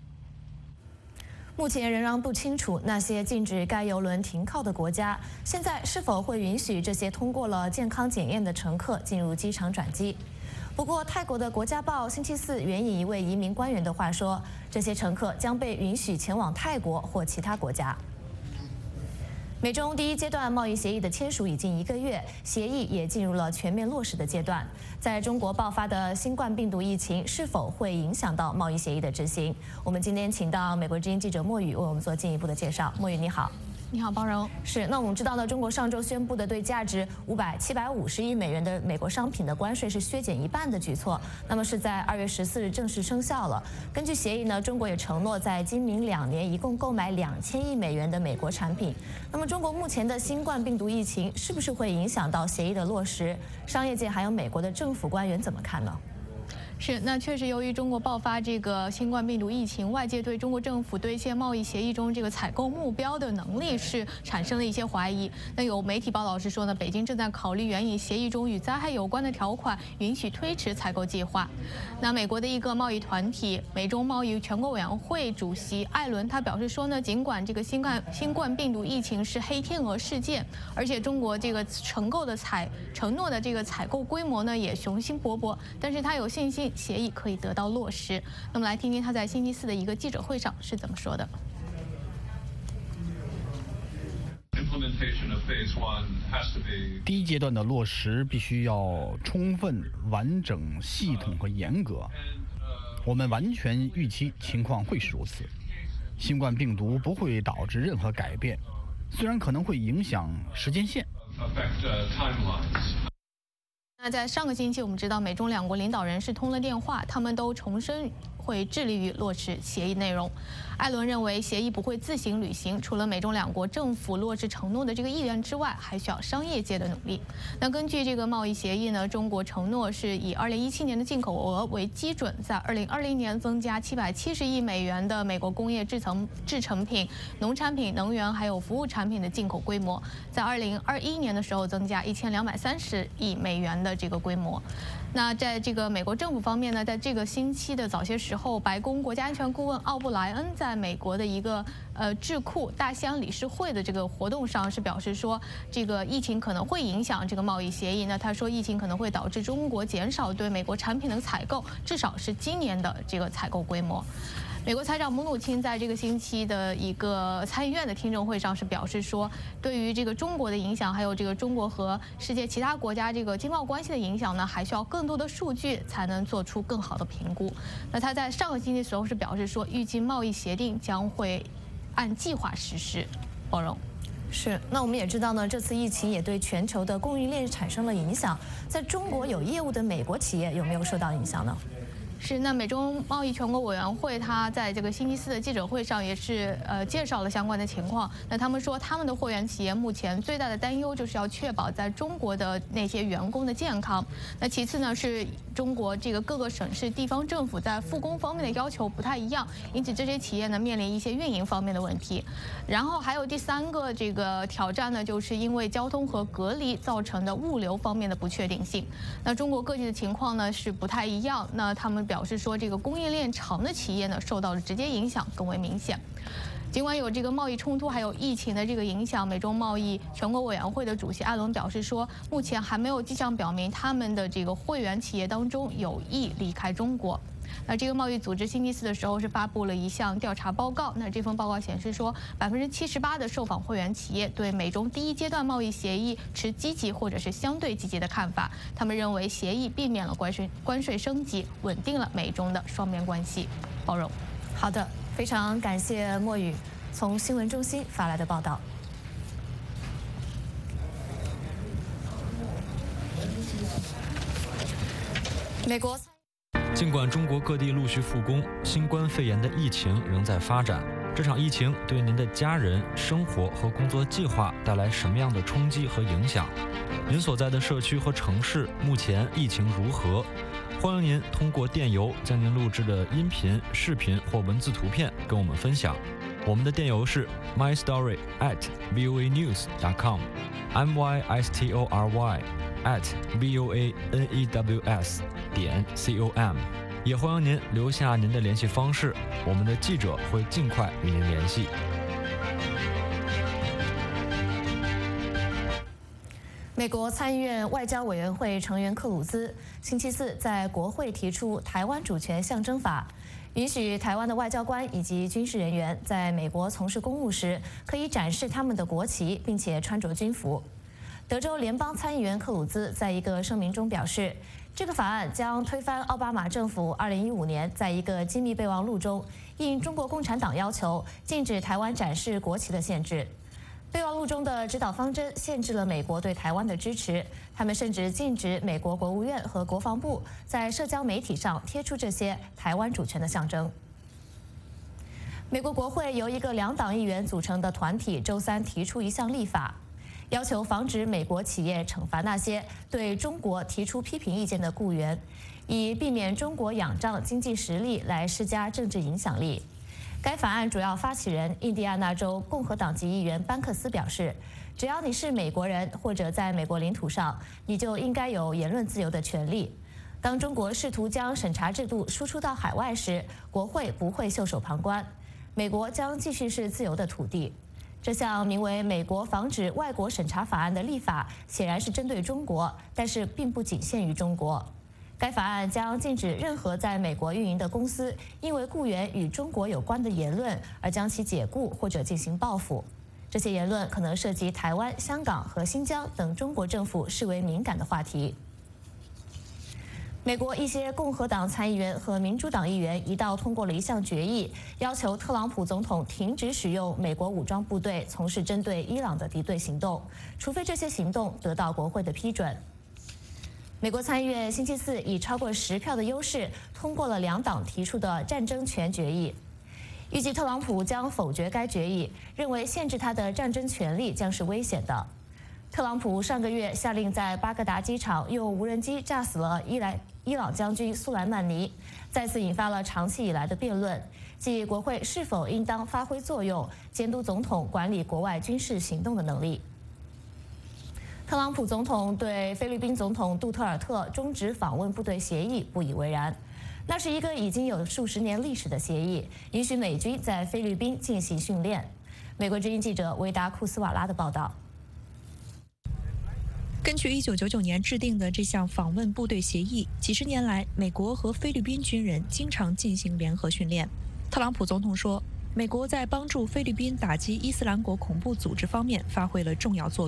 目前仍然不清楚那些禁止该邮轮停靠的国家现在是否会允许这些通过了健康检验的乘客进入机场转机。不过，泰国的《国家报》星期四援引一位移民官员的话说，这些乘客将被允许前往泰国或其他国家。美中第一阶段贸易协议的签署已经一个月，协议也进入了全面落实的阶段。在中国爆发的新冠病毒疫情是否会影响到贸易协议的执行？我们今天请到美国之音记者莫宇为我们做进一步的介绍。莫宇，你好。 你好，包荣。 是，那我们知道呢，中国上周宣布的对价值五百七百五十亿美元的美国商品的关税是削减一半的举措，那么是在二月十四日正式生效了。根据协议呢，中国也承诺在今明两年一共购买两千亿美元的美国产品。那么，中国目前的新冠病毒疫情是不是会影响到协议的落实？商业界还有美国的政府官员怎么看呢？ 是，那确实，由于中国爆发这个新冠病毒疫情，外界对中国政府兑现贸易协议中这个采购目标的能力是产生了一些怀疑。那有媒体报道是说呢，北京正在考虑援引协议中与灾害有关的条款，允许推迟采购计划。那美国的一个贸易团体美中贸易全国委员会主席艾伦他表示说呢，尽管这个新冠新冠病毒疫情是黑天鹅事件，而且中国这个承购的采承诺的这个采购规模呢也雄心勃勃，但是他有信心协议可以得到落实。那么来听听他在星期四的一个记者会上是怎么说的。 第一阶段的落实必须要充分、完整、系统和严格。我们完全预期情况会是如此。新冠病毒不会导致任何改变，虽然可能会影响时间线。 那在上个星期，我们知道美中两国领导人是通了电话，他们都重申会致力于落实协议内容。艾伦认为，协议不会自行履行，除了美中两国政府落实承诺的这个意愿之外，还需要商业界的努力。那根据这个贸易协议呢，中国承诺是以二零一七年的进口额为基准，在二零二零年增加七百七十亿美元的美国工业制成制成品、农产品、能源还有服务产品的进口规模，在二零二一年的时候增加一千两百三十亿美元的这个规模。那在这个美国政府方面呢，在这个星期的早些时候，白宫国家安全顾问奥布莱恩在美国的一个呃智库大西洋理事会的这个活动上是表示说，这个疫情可能会影响这个贸易协议。那他说，疫情可能会导致中国减少对美国产品的采购，至少是今年的这个采购规模。美国财长姆努钦在这个星期的一个参议院的听证会上是表示说，对于这个中国的影响，还有这个中国和世界其他国家这个经贸关系的影响呢，还需要更多的数据才能做出更好的评估。那他在上个星期的时候是表示说，预计贸易协定将会按计划实施。包容。 是，那我们也知道呢，这次疫情也对全球的供应链产生了影响。在中国有业务的美国企业有没有受到影响呢？ 是，那美中贸易全国委员会他在这个星期四的记者会上也是呃介绍了相关的情况。那他们说，他们的会员企业目前最大的担忧就是要确保在中国的那些员工的健康。那其次呢，是中国这个各个省市地方政府在复工方面的要求不太一样，因此这些企业呢面临一些运营方面的问题。然后还有第三个这个挑战呢，就是因为交通和隔离造成的物流方面的不确定性。那中国各地的情况呢是不太一样。那他们表示说，这个供应链长的企业呢受到了直接影响更为明显。尽管有这个贸易冲突还有疫情的这个影响，美中贸易全国委员会的主席艾伦表示说，目前还没有迹象表明他们的这个会员企业当中有意离开中国。那这个贸易组织星期四的时候是发布了一项调查报告。那这份报告显示说，百分之七十八的受访会员企业对美中第一阶段贸易协议持积极或者是相对积极的看法。他们认为协议避免了关税关税升级，稳定了美中的双边关系。包容。 好的，非常感谢莫宇从新闻中心发来的报道。美国。 尽管中国各地陆续复工，新冠肺炎的疫情仍在发展。这场疫情对您的家人、生活和工作计划带来什么样的冲击和影响？您所在的社区和城市目前疫情如何？欢迎您通过电邮将您录制的音频、视频或文字图片跟我们分享。我们的电邮是 my story at voa news dot com，m y s t o r y at v o a n e w s 点 c o m。也欢迎您留下您的联系方式，我们的记者会尽快与您联系。 美国参议院外交委员会成员克鲁兹星期四在国会提出台湾主权象征法，允许台湾的外交官以及军事人员在美国从事公务时可以展示他们的国旗，并且穿着军服。德州联邦参议员克鲁兹在一个声明中表示，这个法案将推翻奥巴马政府二零一五年在一个机密备忘录中应中国共产党要求禁止台湾展示国旗的限制。备忘录中的指导方针限制了美国对台湾的支持，他们甚至禁止美国国务院和国防部在社交媒体上贴出这些台湾主权的象征。美国国会由一个两党议员组成的团体周三提出一项立法，要求防止美国企业惩罚那些对中国提出批评意见的雇员，以避免中国仰仗经济实力来施加政治影响力。该法案主要发起人印第安纳州共和党籍议员班克斯表示，只要你是美国人或者在美国领土上，你就应该有言论自由的权利。当中国试图将审查制度输出到海外时，国会不会袖手旁观，美国将继续是自由的土地。这项名为《美国防止外国审查法案》的立法显然是针对中国，但是并不仅限于中国。该法案将禁止任何在美国运营的公司因为雇员与中国有关的言论而将其解雇或者进行报复。这些言论可能涉及台湾、香港和新疆等中国政府视为敏感的话题。美国一些共和党参议员和民主党议员一道通过了一项决议，要求特朗普总统停止使用美国武装部队从事针对伊朗的敌对行动，除非这些行动得到国会的批准。美国参议院星期四以超过十票的优势通过了两党提出的战争权决议，预计特朗普将否决该决议，认为限制他的战争权利将是危险的。特朗普上个月下令在巴格达机场用无人机炸死了伊莱伊朗将军苏莱曼尼，再次引发了长期以来的辩论，即国会是否应当发挥作用，监督总统管理国外军事行动的能力。特朗普总统对菲律宾总统杜特尔特终止访问部队协议不以为然，那是一个已经有数十年历史的协议，允许美军在菲律宾进行训练。美国之音记者维达库斯瓦拉的报道。 根据一九九九年制定的这项访问部队协议，几十年来，美国和菲律宾军人经常进行联合训练。特朗普总统说，美国在帮助菲律宾打击伊斯兰国恐怖组织方面发挥了重要作用。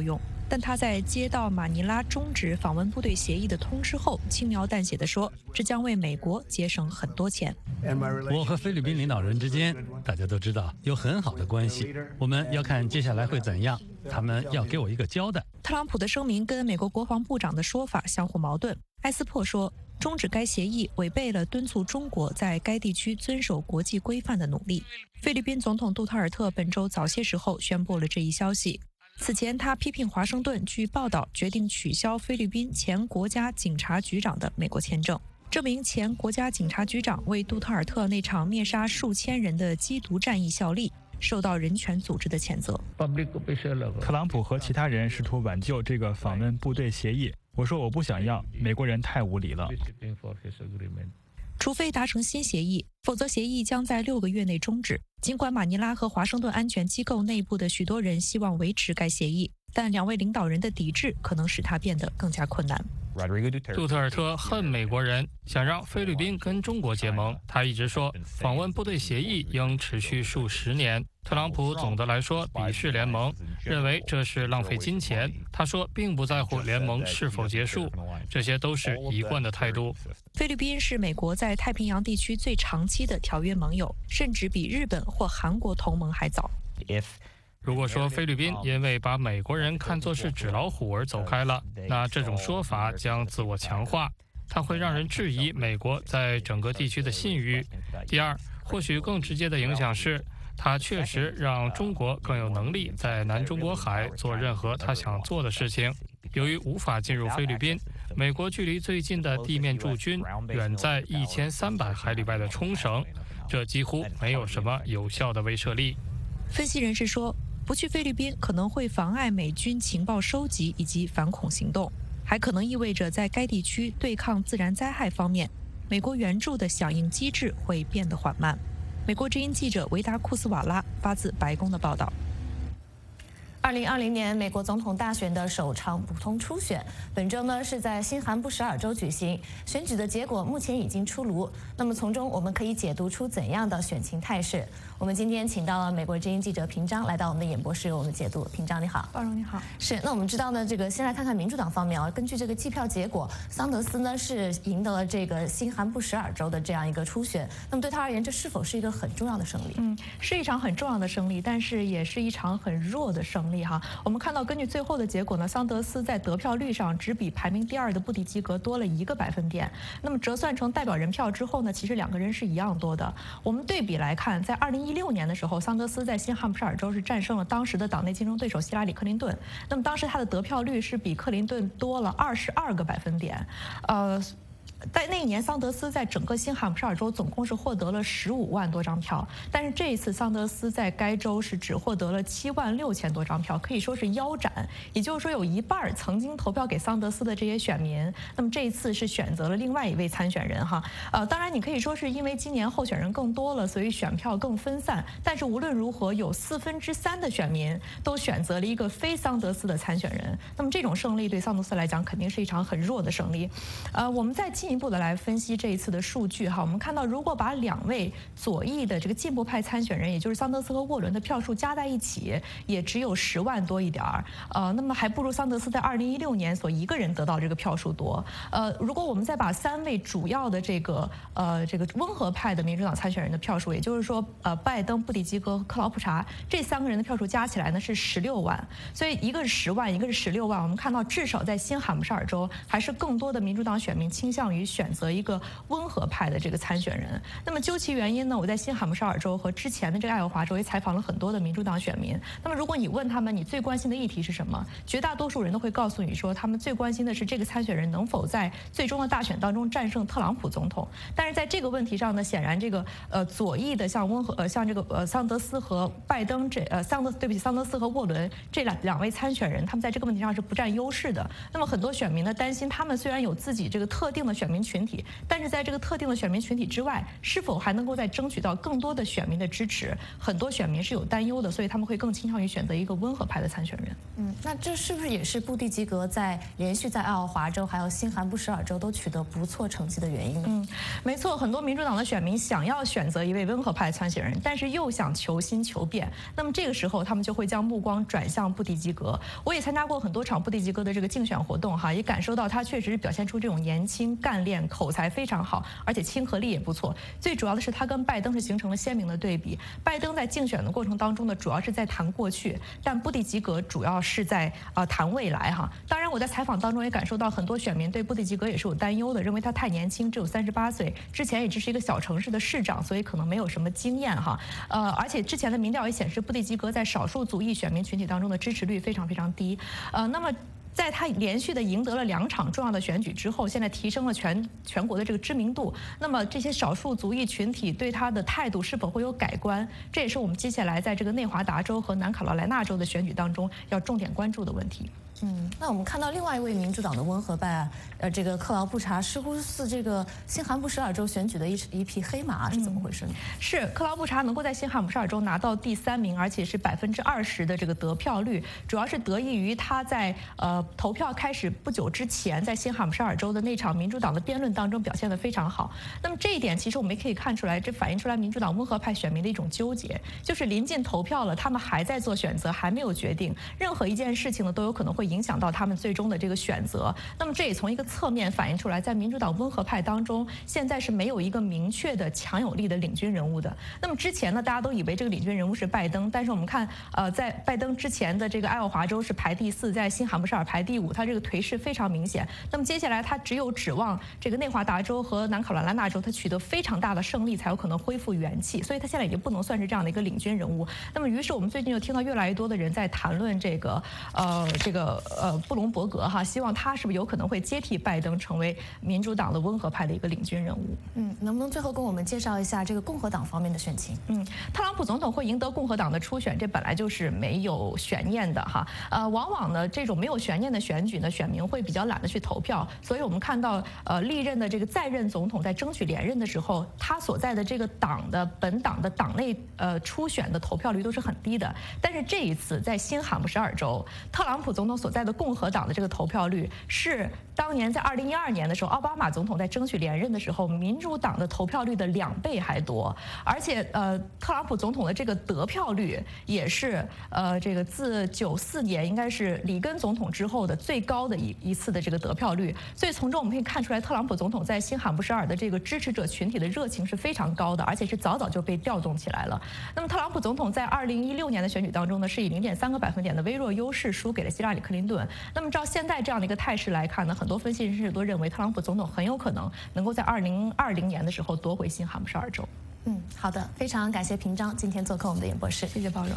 但他在接到马尼拉终止访问部队协议的通知后，轻描淡写地说，这将为美国节省很多钱。 我和菲律宾领导人之间，大家都知道有很好的关系，我们要看接下来会怎样，他们要给我一个交代。 特朗普的声明跟美国国防部长的说法相互矛盾。埃斯珀说，终止该协议违背了敦促中国在该地区遵守国际规范的努力。菲律宾总统杜特尔特本周早些时候宣布了这一消息。此前，他批评华盛顿据报道决定取消菲律宾前国家警察局长的美国签证。这名前国家警察局长为杜特尔特那场灭杀数千人的缉毒战役效力，受到人权组织的谴责。 特朗普和其他人试图挽救这个访问部队协议，我说我不想要，美国人太无理了。 除非达成新协议，否则协议将在六个月内终止。尽管马尼拉和华盛顿安全机构内部的许多人希望维持该协议，但两位领导人的抵制可能使它变得更加困难。 杜特尔特恨美国人，想让菲律宾跟中国结盟。他一直说，访问部队协议应持续数十年。特朗普总的来说鄙视联盟，认为这是浪费金钱。他说，并不在乎联盟是否结束，这些都是一贯的态度。 菲律宾是美国在太平洋地区最长期的条约盟友，甚至比日本或韩国同盟还早。 如果说菲律宾因为把美国人看作是纸老虎而走开了，那这种说法将自我强化，它会让人质疑美国在整个地区的信誉。第二，或许更直接的影响是，它确实让中国更有能力在南中国海做任何他想做的事情。由于无法进入菲律宾，美国距离最近的地面驻军远在一千三百海里外的冲绳，这几乎没有什么有效的威慑力。 分析人士说，不去菲律宾可能会妨碍美军情报收集以及反恐行动，还可能意味着在该地区对抗自然灾害方面，美国援助的响应机制会变得缓慢。美国之音记者维达库斯瓦拉发自白宫的报道。 二零二零年美国总统大选的首场普通初选，本周呢是在新罕布什尔州举行。选举的结果目前已经出炉，那么从中我们可以解读出怎样的选情态势？我们今天请到了美国之音记者平章来到我们的演播室，我们解读。平章你好。 包荣你好。 是，那我们知道呢，这个先来看看民主党方面啊，根据这个计票结果，桑德斯呢是赢得了这个新罕布什尔州的这样一个初选。那么对他而言，这是否是一个很重要的胜利？ 嗯，是一场很重要的胜利，但是也是一场很弱的胜利哈。我们看到，根据最后的结果呢，桑德斯在得票率上只比排名第二的布迪吉格多了一个百分点。那么折算成代表人票之后呢，其实两个人是一样多的。我们对比来看，在二零一六年的时候，桑德斯在新罕布什尔州是战胜了当时的党内竞争对手希拉里·克林顿。那么当时他的得票率是比克林顿多了二十二个百分点，呃。在那一年，桑德斯在整个新罕布什尔州总共是获得了十五万多张票，但是这一次桑德斯在该州是只获得了七万六千多张票，可以说是腰斩。也就是说，有一半曾经投票给桑德斯的这些选民，那么这一次是选择了另外一位参选人哈。呃，当然你可以说是因为今年候选人更多了，所以选票更分散。但是无论如何，有四分之三的选民都选择了一个非桑德斯的参选人。那么这种胜利对桑德斯来讲，肯定是一场很弱的胜利。呃，我们再进。进一步的来分析这一次的数据哈，我们看到，如果把两位左翼的这个进步派参选人，也就是桑德斯和沃伦的票数加在一起，也只有十万多一点儿，呃，那么还不如桑德斯在二零一六年所一个人得到这个票数多。呃，如果我们再把三位主要的这个呃这个温和派的民主党参选人的票数，也就是说呃拜登、布迪吉格和克劳普查这三个人的票数加起来呢是十六万，所以一个是十万，一个是十六万。我们看到至少在新罕布什尔州，还是更多的民主党选民倾向于选择一个温和派的这个参选人。那么究其原因呢，我在新罕布什尔州和之前的这个爱荷华州也采访了很多的民主党选民。那么如果你问他们你最关心的议题是什么，绝大多数人都会告诉你说，他们最关心的是这个参选人能否在最终的大选当中战胜特朗普总统。但是在这个问题上呢，显然这个呃左翼的像温和呃像这个呃桑德斯和拜登这呃桑德对不起桑德斯和沃伦这两两位参选人，他们在这个问题上是不占优势的。那么很多选民呢担心，他们虽然有自己这个特定的选选民群体，但是在这个特定的选民群体之外，是否还能够再争取到更多的选民的支持，很多选民是有担忧的，所以他们会更倾向于选择一个温和派的参选人。 嗯，那这是不是也是布蒂吉格在连续在爱奥华州还有新罕布什尔州都取得不错成绩的原因呢？ 嗯，没错，很多民主党的选民想要选择一位温和派参选人，但是又想求新求变，那么这个时候他们就会将目光转向布蒂吉格。我也参加过很多场布蒂吉格的这个竞选活动哈，也感受到他确实是表现出这种年轻、干练、口才非常好，而且亲和力也不错。最主要的是他跟拜登是形成了鲜明的对比。拜登在竞选的过程当中呢，主要是在谈过去，但布蒂吉格主要是在呃谈未来哈。当然，我在采访当中也感受到很多选民对布蒂吉格也是有担忧的，认为他太年轻，只有三十八岁，之前也只是一个小城市的市长，所以可能没有什么经验哈。呃，而且之前的民调也显示，布蒂吉格在少数族裔选民群体当中的支持率非常非常低。呃，那么。在他连续的赢得了两场重要的选举之后，现在提升了全全国的这个知名度。那么这些少数族裔群体对他的态度是否会有改观？这也是我们接下来在这个内华达州和南卡罗来纳州的选举当中要重点关注的问题。 嗯，那我们看到另外一位民主党的温和派，呃，这个克劳布查似乎是这个新罕布什尔州选举的一一匹黑马，是怎么回事呢？ 嗯、是克劳布查能够在新罕布什尔州拿到第三名，而且是百分之二十的这个得票率，主要是得益于他在呃投票开始不久之前，在新罕布什尔州的那场民主党的辩论当中表现得非常好。那么这一点其实我们也可以看出来，这反映出来民主党温和派选民的一种纠结，就是临近投票了，他们还在做选择，还没有决定，任何一件事情呢都有可能会影响到他们最终的这个选择。那么这也从一个侧面反映出来，在民主党温和派当中，现在是没有一个明确的强有力的领军人物的。那么之前呢，大家都以为这个领军人物是拜登，但是我们看，呃，在拜登之前的这个爱奥华州是排第四，在新罕布什尔排第五，他这个颓势非常明显。那么接下来他只有指望这个内华达州和南卡罗来纳州，他取得非常大的胜利，才有可能恢复元气。所以他现在已经不能算是这样的一个领军人物。那么于是我们最近就听到越来越多的人在谈论这个，呃，这个呃。布隆伯格哈，希望他是不是有可能会接替拜登，成为民主党的温和派的一个领军人物？ 嗯，能不能最后跟我们介绍一下这个共和党方面的选情？ 嗯，特朗普总统会赢得共和党的初选，这本来就是没有悬念的哈。呃，往往呢，这种没有悬念的选举呢，选民会比较懒得去投票，所以我们看到呃历任的这个在任总统在争取连任的时候，他所在的这个党的本党的党内呃初选的投票率都是很低的。但是这一次在新罕布什尔州，特朗普总统所在的共和党的这个投票率是当年在二零一二年的时候，奥巴马总统在争取连任的时候，民主党的投票率的两倍还多，而且呃，特朗普总统的这个得票率也是呃这个自九四年应该是里根总统之后的最高的一一次的这个得票率，所以从中我们可以看出来，特朗普总统在新罕布什尔的这个支持者群体的热情是非常高的，而且是早早就被调动起来了。那么特朗普总统在二零一六年的选举当中呢，是以零点三个百分点的微弱优势输给了希拉里·克林顿。那么照现在这样的一个态势来看呢，很多分析人士都认为特朗普总统很有可能能够在二零二零年的时候夺回新罕布什尔州。 嗯，好的，非常感谢平章今天做客我们的演播室， 谢谢包容。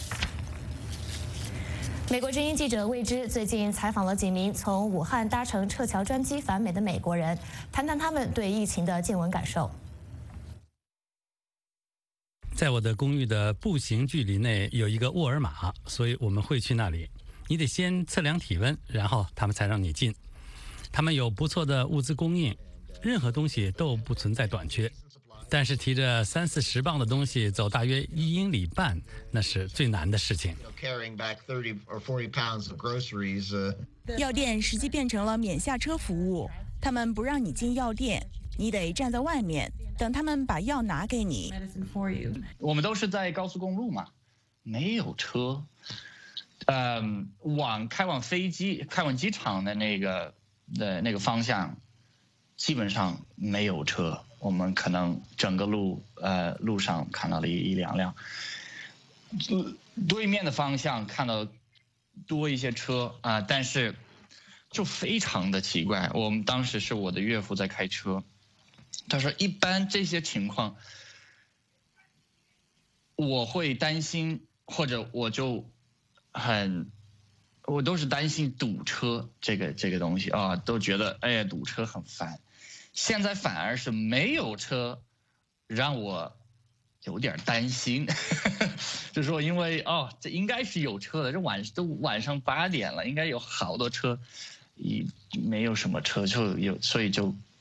美国之音记者魏之最近采访了几名从武汉搭乘撤侨专机返美的美国人，谈谈他们对疫情的见闻感受。 在我的公寓的步行距离内有一个沃尔玛，所以我们会去那里。你得先测量体温，然后他们才让你进。他们有不错的物资供应，任何东西都不存在短缺。但是提着三四十磅的东西走大约一英里半，那是最难的事情。 药店实际变成了免下车服务，他们不让你进药店，你得站在外面等他们把药拿给你。 我们都是在高速公路嘛，没有车。嗯，往开往飞机、开往机场的那个的那个方向，基本上没有车。我们可能整个路呃路上看到了一一两辆，对面的方向看到多一些车啊、呃，但是就非常的奇怪。我们当时是我的岳父在开车，他说一般这些情况，我会担心，或者我就。很，我都是担心堵车这个这个东西啊，都觉得哎呀堵车很烦。现在反而是没有车，让我有点担心，就是说因为哦这应该是有车的，这晚都晚上八点了，应该有好多车，一没有什么车就有，所以就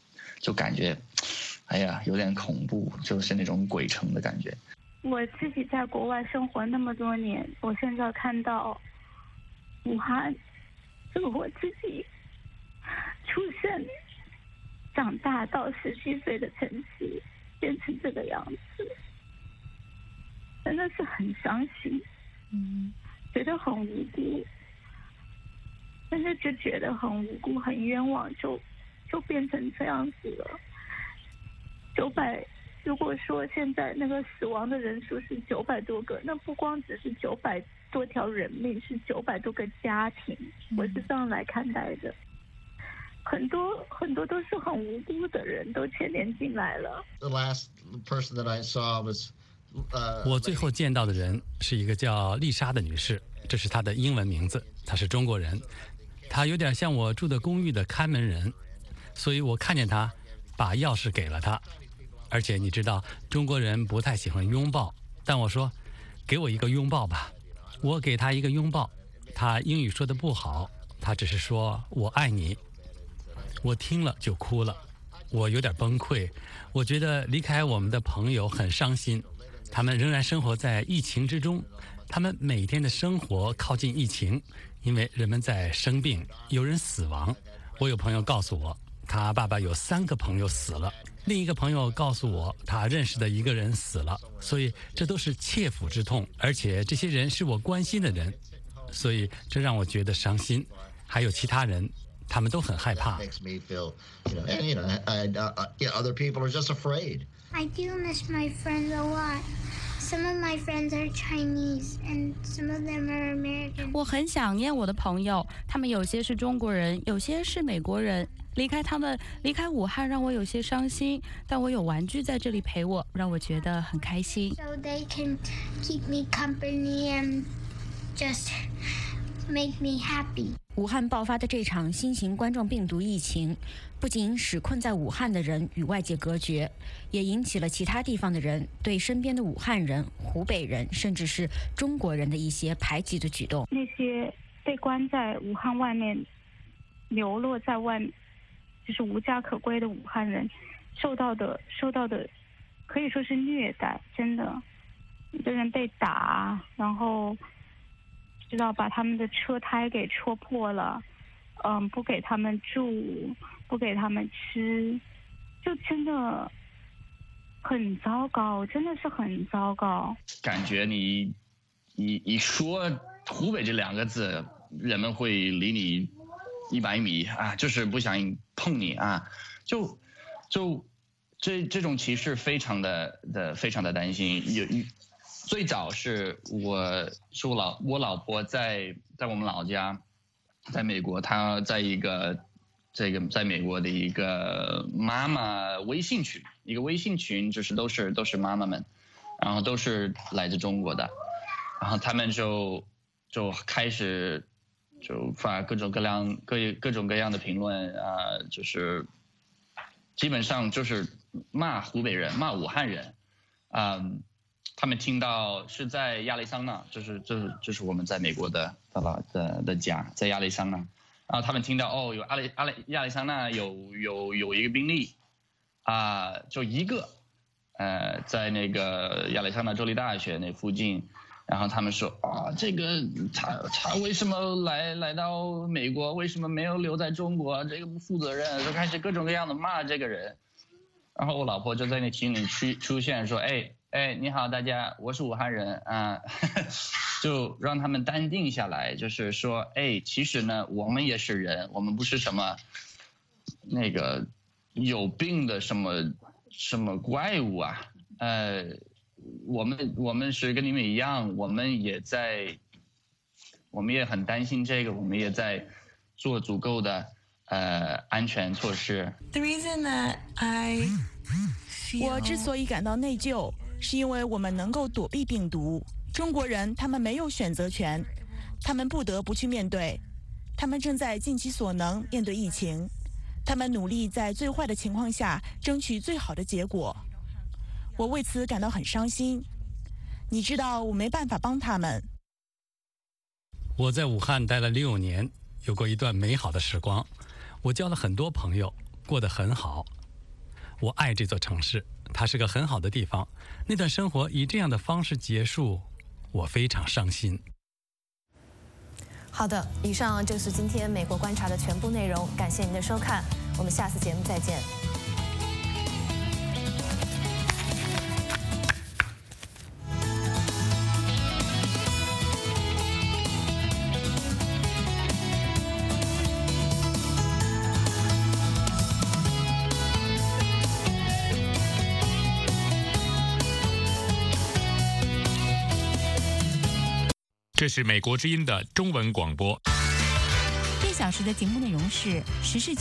就感觉，哎呀，有点恐怖，就是那种鬼城的感觉。 我自己在国外生活那么多年，我现在看到武汉这个我自己出生、长大到十七岁的城市变成这个样子，真的是很伤心，嗯，觉得很无辜，但是就觉得很无辜、很冤枉，就就变成这样子了。九百。如果说现在那个死亡的人数是九百多个，那不光只是九百多条人命，是九百多个家庭，我是这样来看待的。很多很多都是很无辜的人都牵连进来了。 The last person that I saw was, uh, 我最后见到的人是一个叫丽莎的女士，这是她的英文名字，她是中国人，她有点像我住的公寓的看门人，所以我看见她，把钥匙给了她。而且你知道，中国人不太喜欢拥抱，但我说，给我一个拥抱吧。我给他一个拥抱，他英语说的不好，他只是说我爱你。我听了就哭了，我有点崩溃。我觉得离开我们的朋友很伤心，他们仍然生活在疫情之中，他们每天的生活靠近疫情，因为人们在生病，有人死亡。我有朋友告诉我，他爸爸有三个朋友死了。另一个朋友告诉我，他认识的一个人死了，所以这都是切肤之痛，而且这些人是我关心的人，所以这让我觉得伤心。还有其他人，他们都很害怕。 makes me feel, you know, and you know, and, uh, you know, other people are just afraid. I do miss my friends a lot. Some of my friends are Chinese, and some of them are American. 我很想念我的朋友，他们有些是中国人，有些是美国人。离开他们，离开武汉，让我有些伤心。但我有玩具在这里陪我，让我觉得很开心。 So they can keep me company and just make me happy. 武汉爆发的这场新型冠状病毒疫情，不仅使困在武汉的人与外界隔绝，也引起了其他地方的人对身边的武汉人、湖北人，甚至是中国人的一些排挤的举动。 那些被关在武汉外面、流落在外面，就是无家可归的武汉人，受到的受到的可以说是虐待，真的，有的人被打，然后知道把他们的车胎给戳破了，嗯，不给他们住，不给他们吃，就真的很糟糕，真的是很糟糕。 感觉你一一说湖北这两个字，人们会离你一百米啊，就是不想碰你啊，就就这这种歧视非常的的非常的担心。有最早是我是我老我老婆在在我们老家，在美国，她在一个这个在美国的一个妈妈微信群，一个微信群就是都是都是妈妈们，然后都是来自中国的，然后他们就就开始。就发各种各样各各种各样的评论啊、呃，就是基本上就是骂湖北人、骂武汉人，啊、呃，他们听到是在亚利桑那，就是就是就是我们在美国的的的的家，在亚利桑那，然后他们听到哦，有亚利亚利亚利桑那有有有一个病例，啊、呃，就一个，呃，在那个亚利桑那州立大学那附近。然后他们说啊，这个他他为什么来来到美国？为什么没有留在中国？这个不负责任，就开始各种各样的骂这个人。然后我老婆就在那群里出出现说，哎哎，你好大家，我是武汉人啊，就让他们淡定下来，就是说，哎，其实呢，我们也是人，我们不是什么那个有病的什么什么怪物啊，呃。我们我们是跟你们一样，我们也在，我们也很担心这个，我们也在做足够的呃安全措施。 The reason that I feel... 我之所以感到内疚，是因为我们能够躲避病毒。中国人他们没有选择权，他们不得不去面对，他们正在尽其所能面对疫情，他们努力在最坏的情况下争取最好的结果。我为此感到很伤心。你知道，我没办法帮他们。 我在武汉待了六年，有过一段美好的时光。我交了很多朋友，过得很好。 我爱这座城市，它是个很好的地方。那段生活以这样的方式结束，我非常伤心。 好的，以上就是今天美国观察的全部内容，感谢您的收看，我们下次节目再见。 这是美国之音的中文广播。 一小时的节目内容是时事。